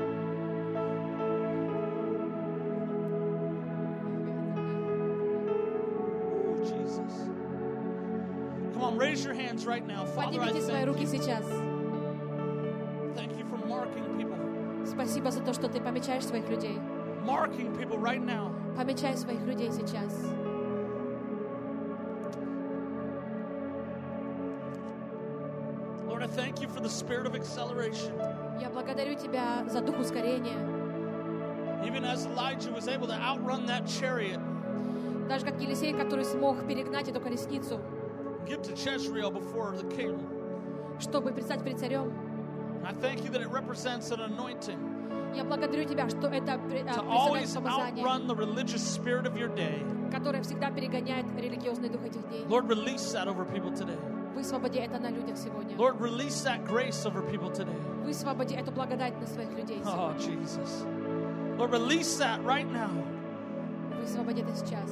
Come on, raise your hands right now. Father, I Поднимите свои thank руки you. сейчас. Thank you for marking people. Спасибо за то, что ты помечаешь своих людей. Marking people right now. Помечай своих людей сейчас. Lord, I thank you for the spirit of acceleration. Я благодарю Тебя за дух ускорения. Even as Elijah was able to outrun that chariot, Даже как Елисей, который смог перегнать эту колесницу, get to Jezreel before the king. чтобы предстать перед царем. I thank you that it represents an anointing Я благодарю Тебя, что это to представляет always помазание, outrun the religious spirit of your day. которое всегда перегоняет религиозный дух этих дней. Lord, release that over people today. Высвободи это на людях сегодня. Lord, release that grace over people today. Высвободи эту благодать на своих людей Oh, сегодня. Jesus. Lord, release that right now. Высвободи это сейчас.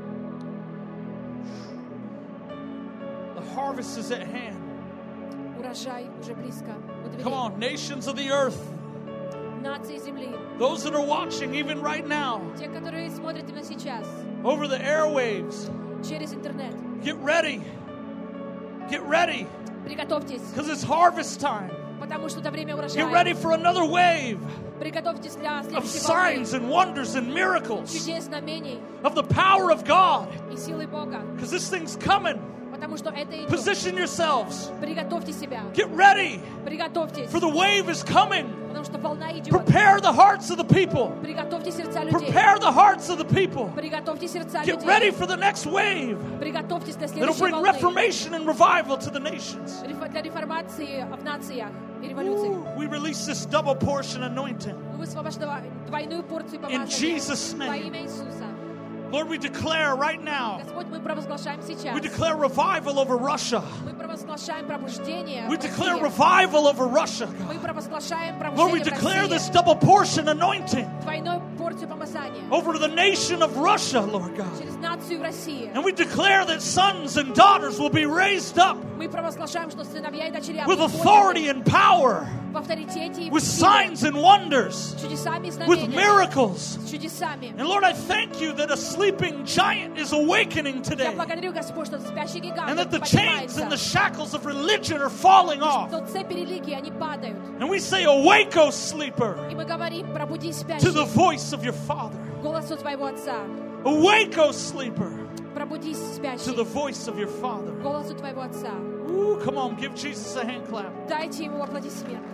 The harvest is at hand. Урожай уже близко. У дверей. Come on, nations of the earth. Нации земли. Those that are watching even right now Те, которые смотрят именно сейчас. over the airwaves, Через интернет. get ready. Get ready, Приготовьтесь. because it's harvest time. Потому что это время Get урожая. ready for another wave Приготовьтесь для of следующей signs волны. and wonders and miracles Чудес, знамений of the power of God, и силы Бога. because this thing's coming. Потому что это идет. Position yourselves. Приготовьте себя. Get ready, Приготовьтесь. for the wave is coming. Потому что волна идет. Prepare the hearts of the people. Приготовьте сердца людей. Prepare the hearts of the people. Приготовьте сердца Get людей. ready for the next wave. Приготовьтесь для It'll следующей bring волны. reformation and revival to the nations. Реф- Для реформации в нациях и революции. Ooh, we release this double portion anointing. Мы высвобождаем двойную порцию помазания. Jesus' name. Во имя Иисуса. Lord, we declare right now, Господь, мы провозглашаем сейчас. we declare revival over Russia. Мы провозглашаем пробуждение. We в declare России. revival over Russia. Мы провозглашаем Lord, we пробуждение в declare this России. double portion anointing Двойную порцию помазания. over the nation of Russia, Lord God. Через нацию в России. And we declare that sons and daughters will be raised up Мы провозглашаем, что сыновья и дочеря with будут authority подняты and power, в авторитете и в with силе, signs and wonders, с чудесами и with знамениями, miracles. с чудесами. And Lord, I thank you that a sleeping giant is awakening Я today, благодарю, Господь, что спящий гигант and that the chains поднимается, and the shackles of religion are falling off. что цепи религии, они падают. And we say, awake, O sleeper, И мы говорим, пробудись, to the спящий, voice of your Father. голосу твоего Отца. Awake, O sleeper, Пробудись, to спящий, the voice of your Father. голосу твоего Отца. Ooh, come on, give Jesus a hand clap. Дайте ему аплодисменты.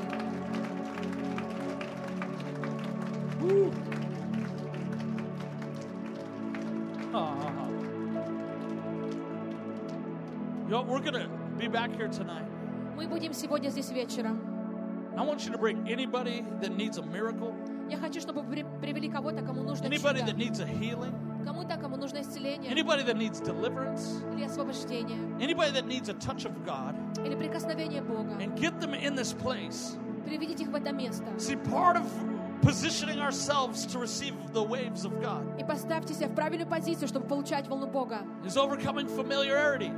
Ooh. Ah. Yo, we're going to be back here tonight. Мы будем сегодня здесь вечером. I want you to bring anybody that needs a miracle, Я хочу, чтобы вы при- привели кого-то, кому нужно anybody чудо, that needs a healing, Кому-то, кому нужно исцеление, Anybody that needs deliverance. или освобождение, Anybody that needs a touch of God. или прикосновение Бога. And get them in this place. Приведите их в это место. See, part of positioning ourselves to receive the waves of God И поставьте себя в правильную позицию, чтобы получать волну Бога. is overcoming familiarity.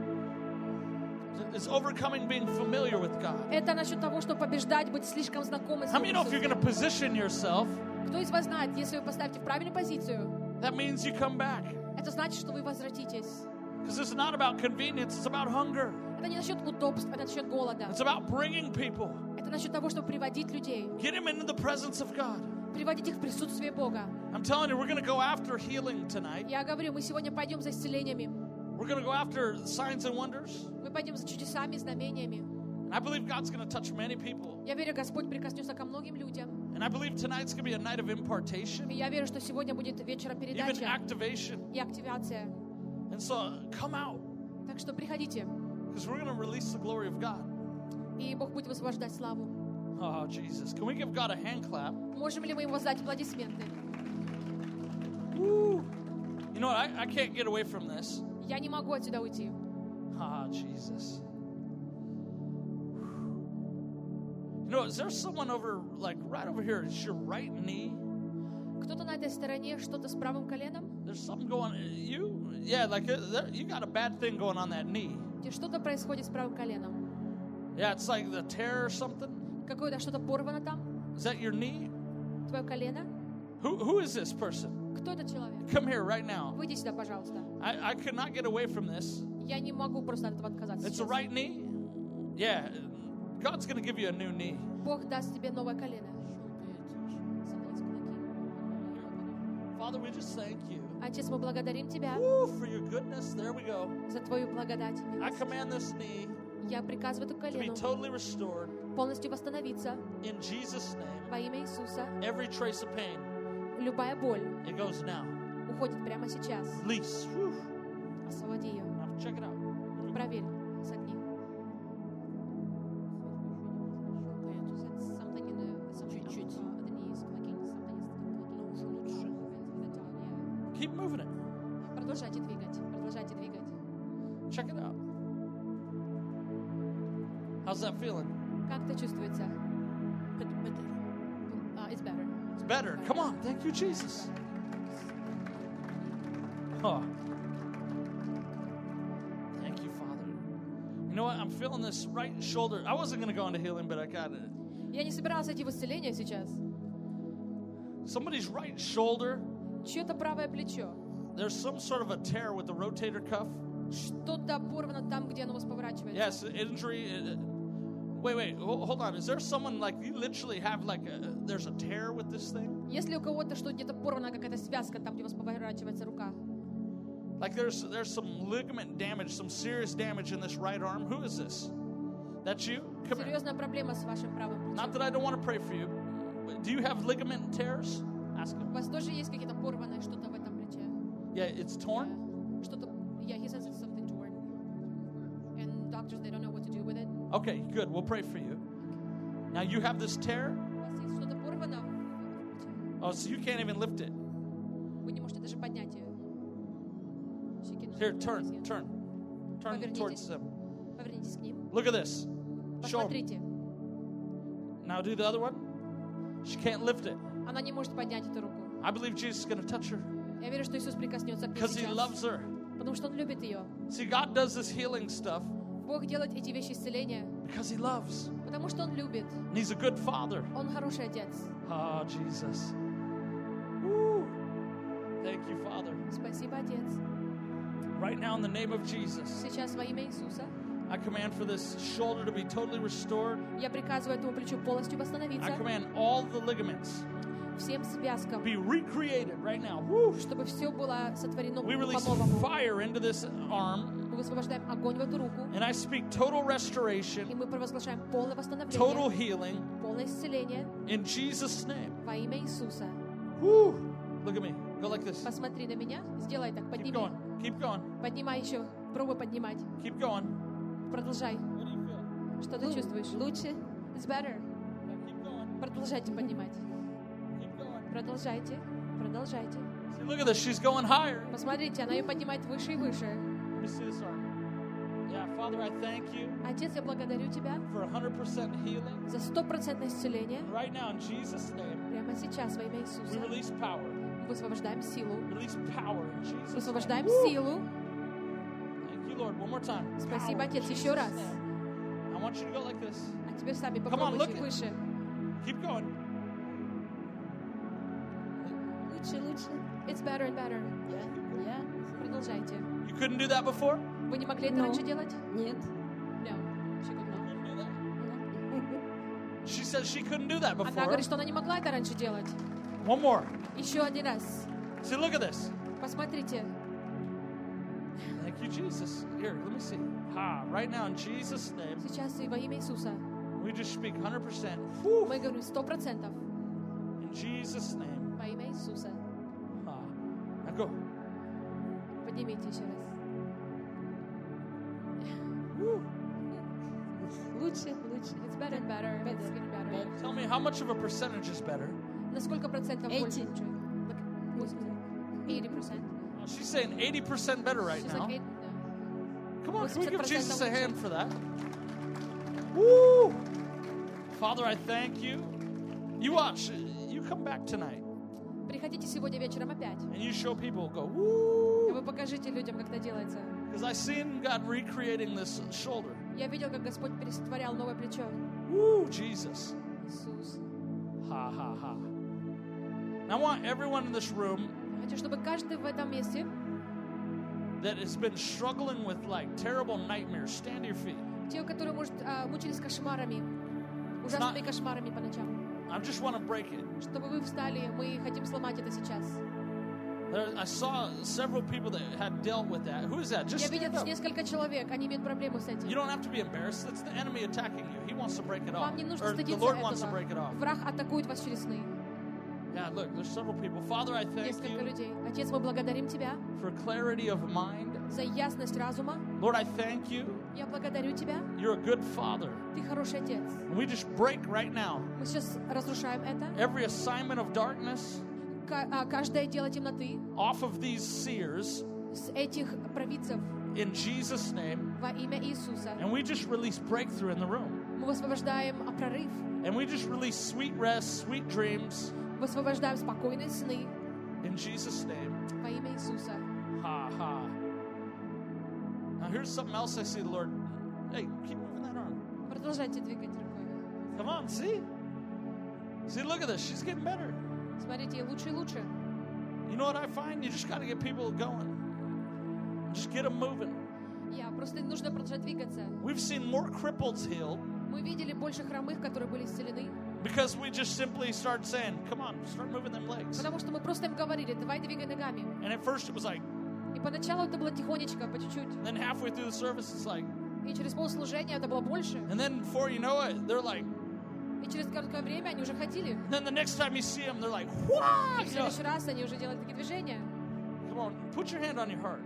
Is overcoming being familiar with God. Это насчет того, чтобы побеждать, быть слишком знакомым с How many know if you're going to position yourself, Кто из вас знает, если вы поставите в правильную позицию, that means you come back? это значит, что вы возвратитесь. Because it's not about convenience, it's about hunger. Это не насчет удобств, это насчет голода. It's about bringing people. Это насчет того, чтобы приводить людей, Get them into the presence of God. приводить их в присутствие Бога. I'm telling you, we're going to go after healing tonight. Я говорю, мы сегодня пойдем за исцелениями. We're going to go after signs and wonders. Мы пойдем за чудесами, знамениями. And I believe God's going to touch many people. Я верю, Господь прикоснется ко многим людям. And I believe tonight's going to be a night of impartation, И я верю, что сегодня будет вечер even передачи activation. и активация. And so come out, Так что приходите, because we're going to release the glory of God. и Бог будет высвобождать славу. Oh, Jesus. Can we give God a hand clap? Можем ли мы ему воздать аплодисменты? Woo. You know what? I, I can't get away from this. Я не могу отсюда уйти. Ah, Jesus. You know, is there someone over, like, right over here? It's your right knee. Кто-то на этой стороне, что-то с правым коленом. There's something going. You, yeah, like uh, there, you got a bad thing going on that knee. Где что-то происходит с правым коленом. Yeah, it's like the tear or something. Какое-то что-то порвано там. Is that your knee? Твое колено. Who, who is this person? Кто этот человек? Come here right now. Выйди сюда, пожалуйста. I, I could not get away from this. Я не могу просто от этого отказаться It's the сейчас. right knee. Yeah, God's going to give you a new knee. Бог даст тебе новое колено. Father, we just thank you. Отец, мы благодарим Тебя Woo, for your goodness. There we go. за Твою благодать. и I милость. command this knee Я приказываю эту to be колену totally restored полностью восстановиться in Jesus' name. во имя Иисуса. Every trace of pain, Любая боль it goes now. уходит прямо сейчас. Release. Woo. Освободи ее. Now check it out. Проверь, согни. Чуть-чуть. Keep moving it. Продолжайте двигать. Продолжайте двигать. Check it out. How's that feeling? Как это чувствуется? Uh, it's better. It's better. Come on. Thank you, Jesus. Oh. Thank you, Father. You know what? I'm feeling this right shoulder. I wasn't going to go into healing, but I got it. Я не собиралась идти в исцеление сейчас. Somebody's right shoulder, Чье-то правое плечо. there's some sort of a tear with the rotator cuff. Что-то порвано там, где оно поворачивается. Yes, injury. uh, Wait, wait. ho- Hold on. Is there someone like you literally have like a, there's a tear with this thing? Если у кого-то что где-то порвана какая-то связка, там, где у вас поворачивается рука. Like there's there's some ligament damage, some serious damage in this right arm. Who is this? That's you? Come here. Серьезная проблема с вашим правым Not плечом. that I don't want to pray for you. But do you have ligament tears? Ask У him. вас тоже есть какие-то порванные что-то в этом плече? Yeah, it's torn. Что-то, yeah, he says it's something torn. And doctors, they don't know what to do with it. Okay, good. We'll pray for you. Now you have this tear. У вас есть что-то порвано в плече. Oh, so you can't even lift it. Вы не можете даже поднять ее. She cannot Here, lift turn, it. turn, turn Повернитесь. towards them. Повернитесь к ним. Look at this. Show 'em. Посмотрите. Now do the other one. She can't lift it. Она не может поднять эту руку. I believe Jesus is going to touch her Я верю, что Иисус прикоснется к ней because He сейчас. loves her. Потому что Он любит ее. See, God does this healing stuff Бог делает эти вещи исцеления, because He loves. потому что Он любит. And He's a good Father. Он хороший Отец. Oh, Jesus. Woo. Thank you, Father. Спасибо, Отец. Right now, in the name of Jesus, Сейчас во имя Иисуса I command for this shoulder to be totally restored. я приказываю этому плечу полностью I восстановиться. command all the ligaments Всем связкам, be recreated right now. Woo. чтобы все было сотворено We release по-новому. fire into this arm, Мы высвобождаем огонь в эту руку, and I speak total и restoration, мы провозглашаем полное total восстановление, healing полное исцеление in Jesus' name. во имя Иисуса. Woo. Look at me. Go like this. Посмотри на меня, сделай так, Keep подними. going. Keep going. Поднимай еще, пробуй поднимать. Keep going. Продолжай. What do you feel? Что ты чувствуешь? Лучше? It's better. Now keep going. Продолжайте поднимать. Keep going. Продолжайте. Продолжайте. See, look at this. She's going higher. Посмотрите, она ее поднимает выше и выше. Let me see this arm. Yeah, Father, I thank you Отец, я благодарю Тебя for one hundred percent healing. за стопроцентное исцеление. And right now, in Jesus' name, Прямо сейчас во имя we Иисуса release power. мы высвобождаем силу. Release power in Jesus' Высвобождаем name. силу. Thank you, Lord. One more time. Спасибо, Power in Отец, Jesus' еще раз. name. I want you to go like this. А теперь сами on, попробуйте look at- выше. Keep going. Лучше, лучше. It's better and better. Я, я. Продолжайте. You couldn't do that before? Вы не могли это No. раньше делать? Нет. No. She could not. Couldn't do that? She said she couldn't do that Она before. говорит, что она не могла это раньше делать. One more. Еще один раз. See, look at this. Посмотрите. Thank you, Jesus. Here, let me see. Ha, right now in Jesus' name, Сейчас и во имя Иисуса we just speak one hundred percent. мы говорим сто процентов In Jesus' name. во имя Иисуса. Ha. Now go. Поднимите еще раз. Лучше, лучше. It's better and better. It's getting better. Tell me how much of a percentage is better. На сколько процентов больше? eighty. Like, eighty percent. Oh, she's saying eighty percent better right She's now. like eight, да. Come on, can we give eighty percent Jesus a лучше. hand for that? Woo! Father, I thank you. You watch. You come back tonight Приходите сегодня вечером опять. and you show people, go, И woo! вы покажите людям, как это делается. Because I seen God recreating this shoulder. Я видел, как Господь перестворял новое плечо. Woo, Jesus. Иисус. Ha, ha, ha. And I want everyone in this room Хочу, чтобы каждый в этом месте, that has been struggling with like terrible nightmares, stand to your feet. те, которые, может, а, мучились кошмарами, ужасными кошмарами по ночам, I just want to break it. чтобы вы встали, мы хотим сломать это сейчас. There, I saw several people that had dealt with that. Who is that? Just Я видел stand up. несколько человек, они имеют проблему с You этим. don't have to be embarrassed. It's the enemy attacking you. He wants to break it off. Вам не нужно Or the стыдиться Lord wants to break it этого. off. Враг атакует вас через сны. Yeah, look, there's several people. Father, I thank Несколько you людей. Отец, мы благодарим Тебя for clarity of mind. за ясность разума. Lord, I thank you. Я благодарю Тебя. You're a good father. Ты хороший Отец. And we just break right now Мы сейчас разрушаем это. every assignment of darkness Ка- а, Каждое дело темноты off of these seers с этих провидцев in Jesus' name. во имя Иисуса. And we just release breakthrough in the room. Мы высвобождаем прорыв, And we just release sweet rest, sweet dreams высвобождаем спокойные сны in Jesus' name. во имя Иисуса. Ha ha. Now here's something else I see the Lord. Hey, keep moving that arm. Продолжайте двигать рукой. Come on, see? See, look at this. She's getting better. Смотрите, и лучше и лучше. You know what I find? You just got to get people going. Just get them moving. Я просто нужно продолжать двигаться. We've seen more cripples healed Мы видели больше хромых, которые были исцелены, because we just simply started saying, come on, start moving them legs. потому что мы просто им говорили: давай двигай ногами. And at first it was like, И поначалу это было тихонечко, по чуть-чуть. then halfway through the service it's like, И через полслужения это было больше. and then before you know it, they're like, И через короткое время они уже ходили. and then the next time you see them, they're like, what? И в следующий раз они уже делали такие движения. Come on, put your hand on your heart.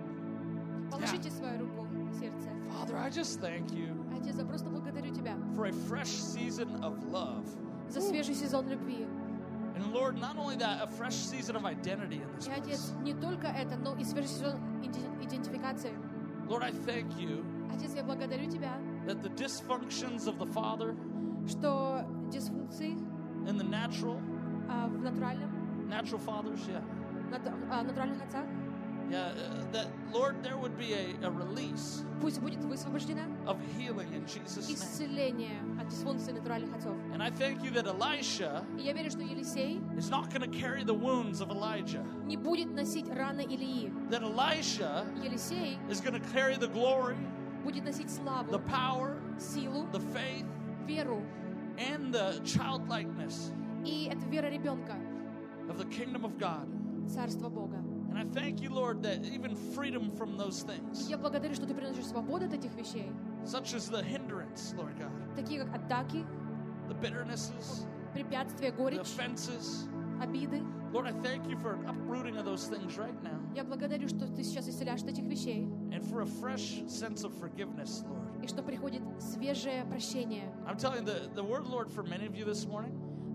Положите свою руку в сердце. Father, I just thank you Отец, я просто благодарю Тебя for a fresh season of love. за свежий сезон любви. And Lord, not only that, a fresh season of identity in this И, place. Отец, не только это, но и свежий сезон иде- идентификации. Lord, I thank you Отец, я благодарю Тебя, that the dysfunctions of the Father что дисфункции and the natural, а, в натуральном, natural fathers, yeah, нат- а, натуральных отцах, yeah, uh, that, Lord, there would be a, a release пусть будет высвобождено of healing in Jesus' name. исцеление от дисфункции натуральных отцов. And I thank you that Elisha И я верю, что Елисей is not going to carry the wounds of Elijah, не будет носить раны Илии. that Elisha Елисей is going to carry the glory, будет носить the славу, power, силу, the faith, веру. and the childlikeness И это вера ребенка, of the kingdom of God. Царство Бога. And I thank you, Lord, that even freedom from those things, Я благодарю, что Ты приносишь свободу от этих вещей, such as the hindrance, Lord God, такие как атаки, the bitternesses, препятствия, the горечь, offenses. обиды. Lord, I thank you for uprooting of those things right now Я благодарю, что Ты сейчас исцеляешь от этих вещей, and for a fresh sense of forgiveness, Lord. и что приходит свежее прощение. I'm telling you, the, the word, Lord, for many of you this morning,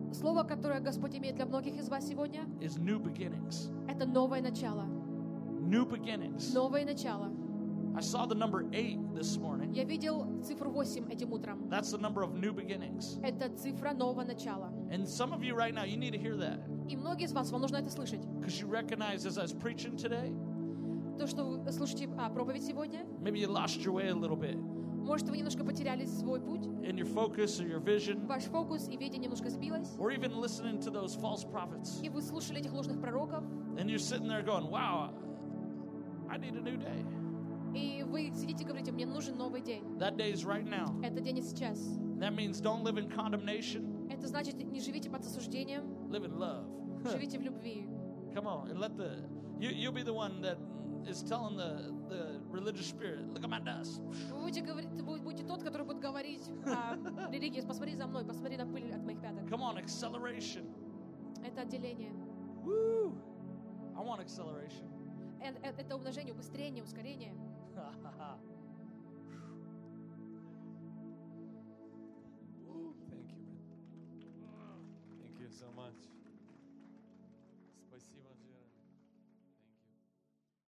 Слово, которое Господь имеет для многих из вас сегодня, is new beginnings. это новое начало. New beginnings. Новое начало. I saw the number eight this morning. Я видел цифру восемь этим утром. That's the number of new beginnings. Это цифра нового начала. And some of you right now, you need to hear that. И многие из вас, вам нужно это слышать. Because you recognize as I was preaching today, То, что вы слушаете а, проповедь сегодня, maybe you lost your way a little bit. может, вы немножко потеряли свой путь, In your focus or your vision, ваш фокус и видение немножко сбилось, or even listening to those false prophets. и вы слушали этих ложных пророков, And you're sitting there going, wow, I need a new day. и вы сидите и говорите, мне нужен новый день. That day is right now. Это день и сейчас. That means don't live in condemnation, Это значит, не живите под осуждением, live in love. живите в любви. Come on, and let the, you, you'll be the one that is telling the, the religious spirit, look at my dust. Вы будете, говорить, вы будете тот, который будет говорить о религии. Посмотри за мной, посмотри на пыль от моих пяток. Come on, acceleration. Это отделение. Woo! I want acceleration. Э- э- Это умножение, убыстрение, ускорение. Ooh, thank you, man. Thank you so much. Спасибо,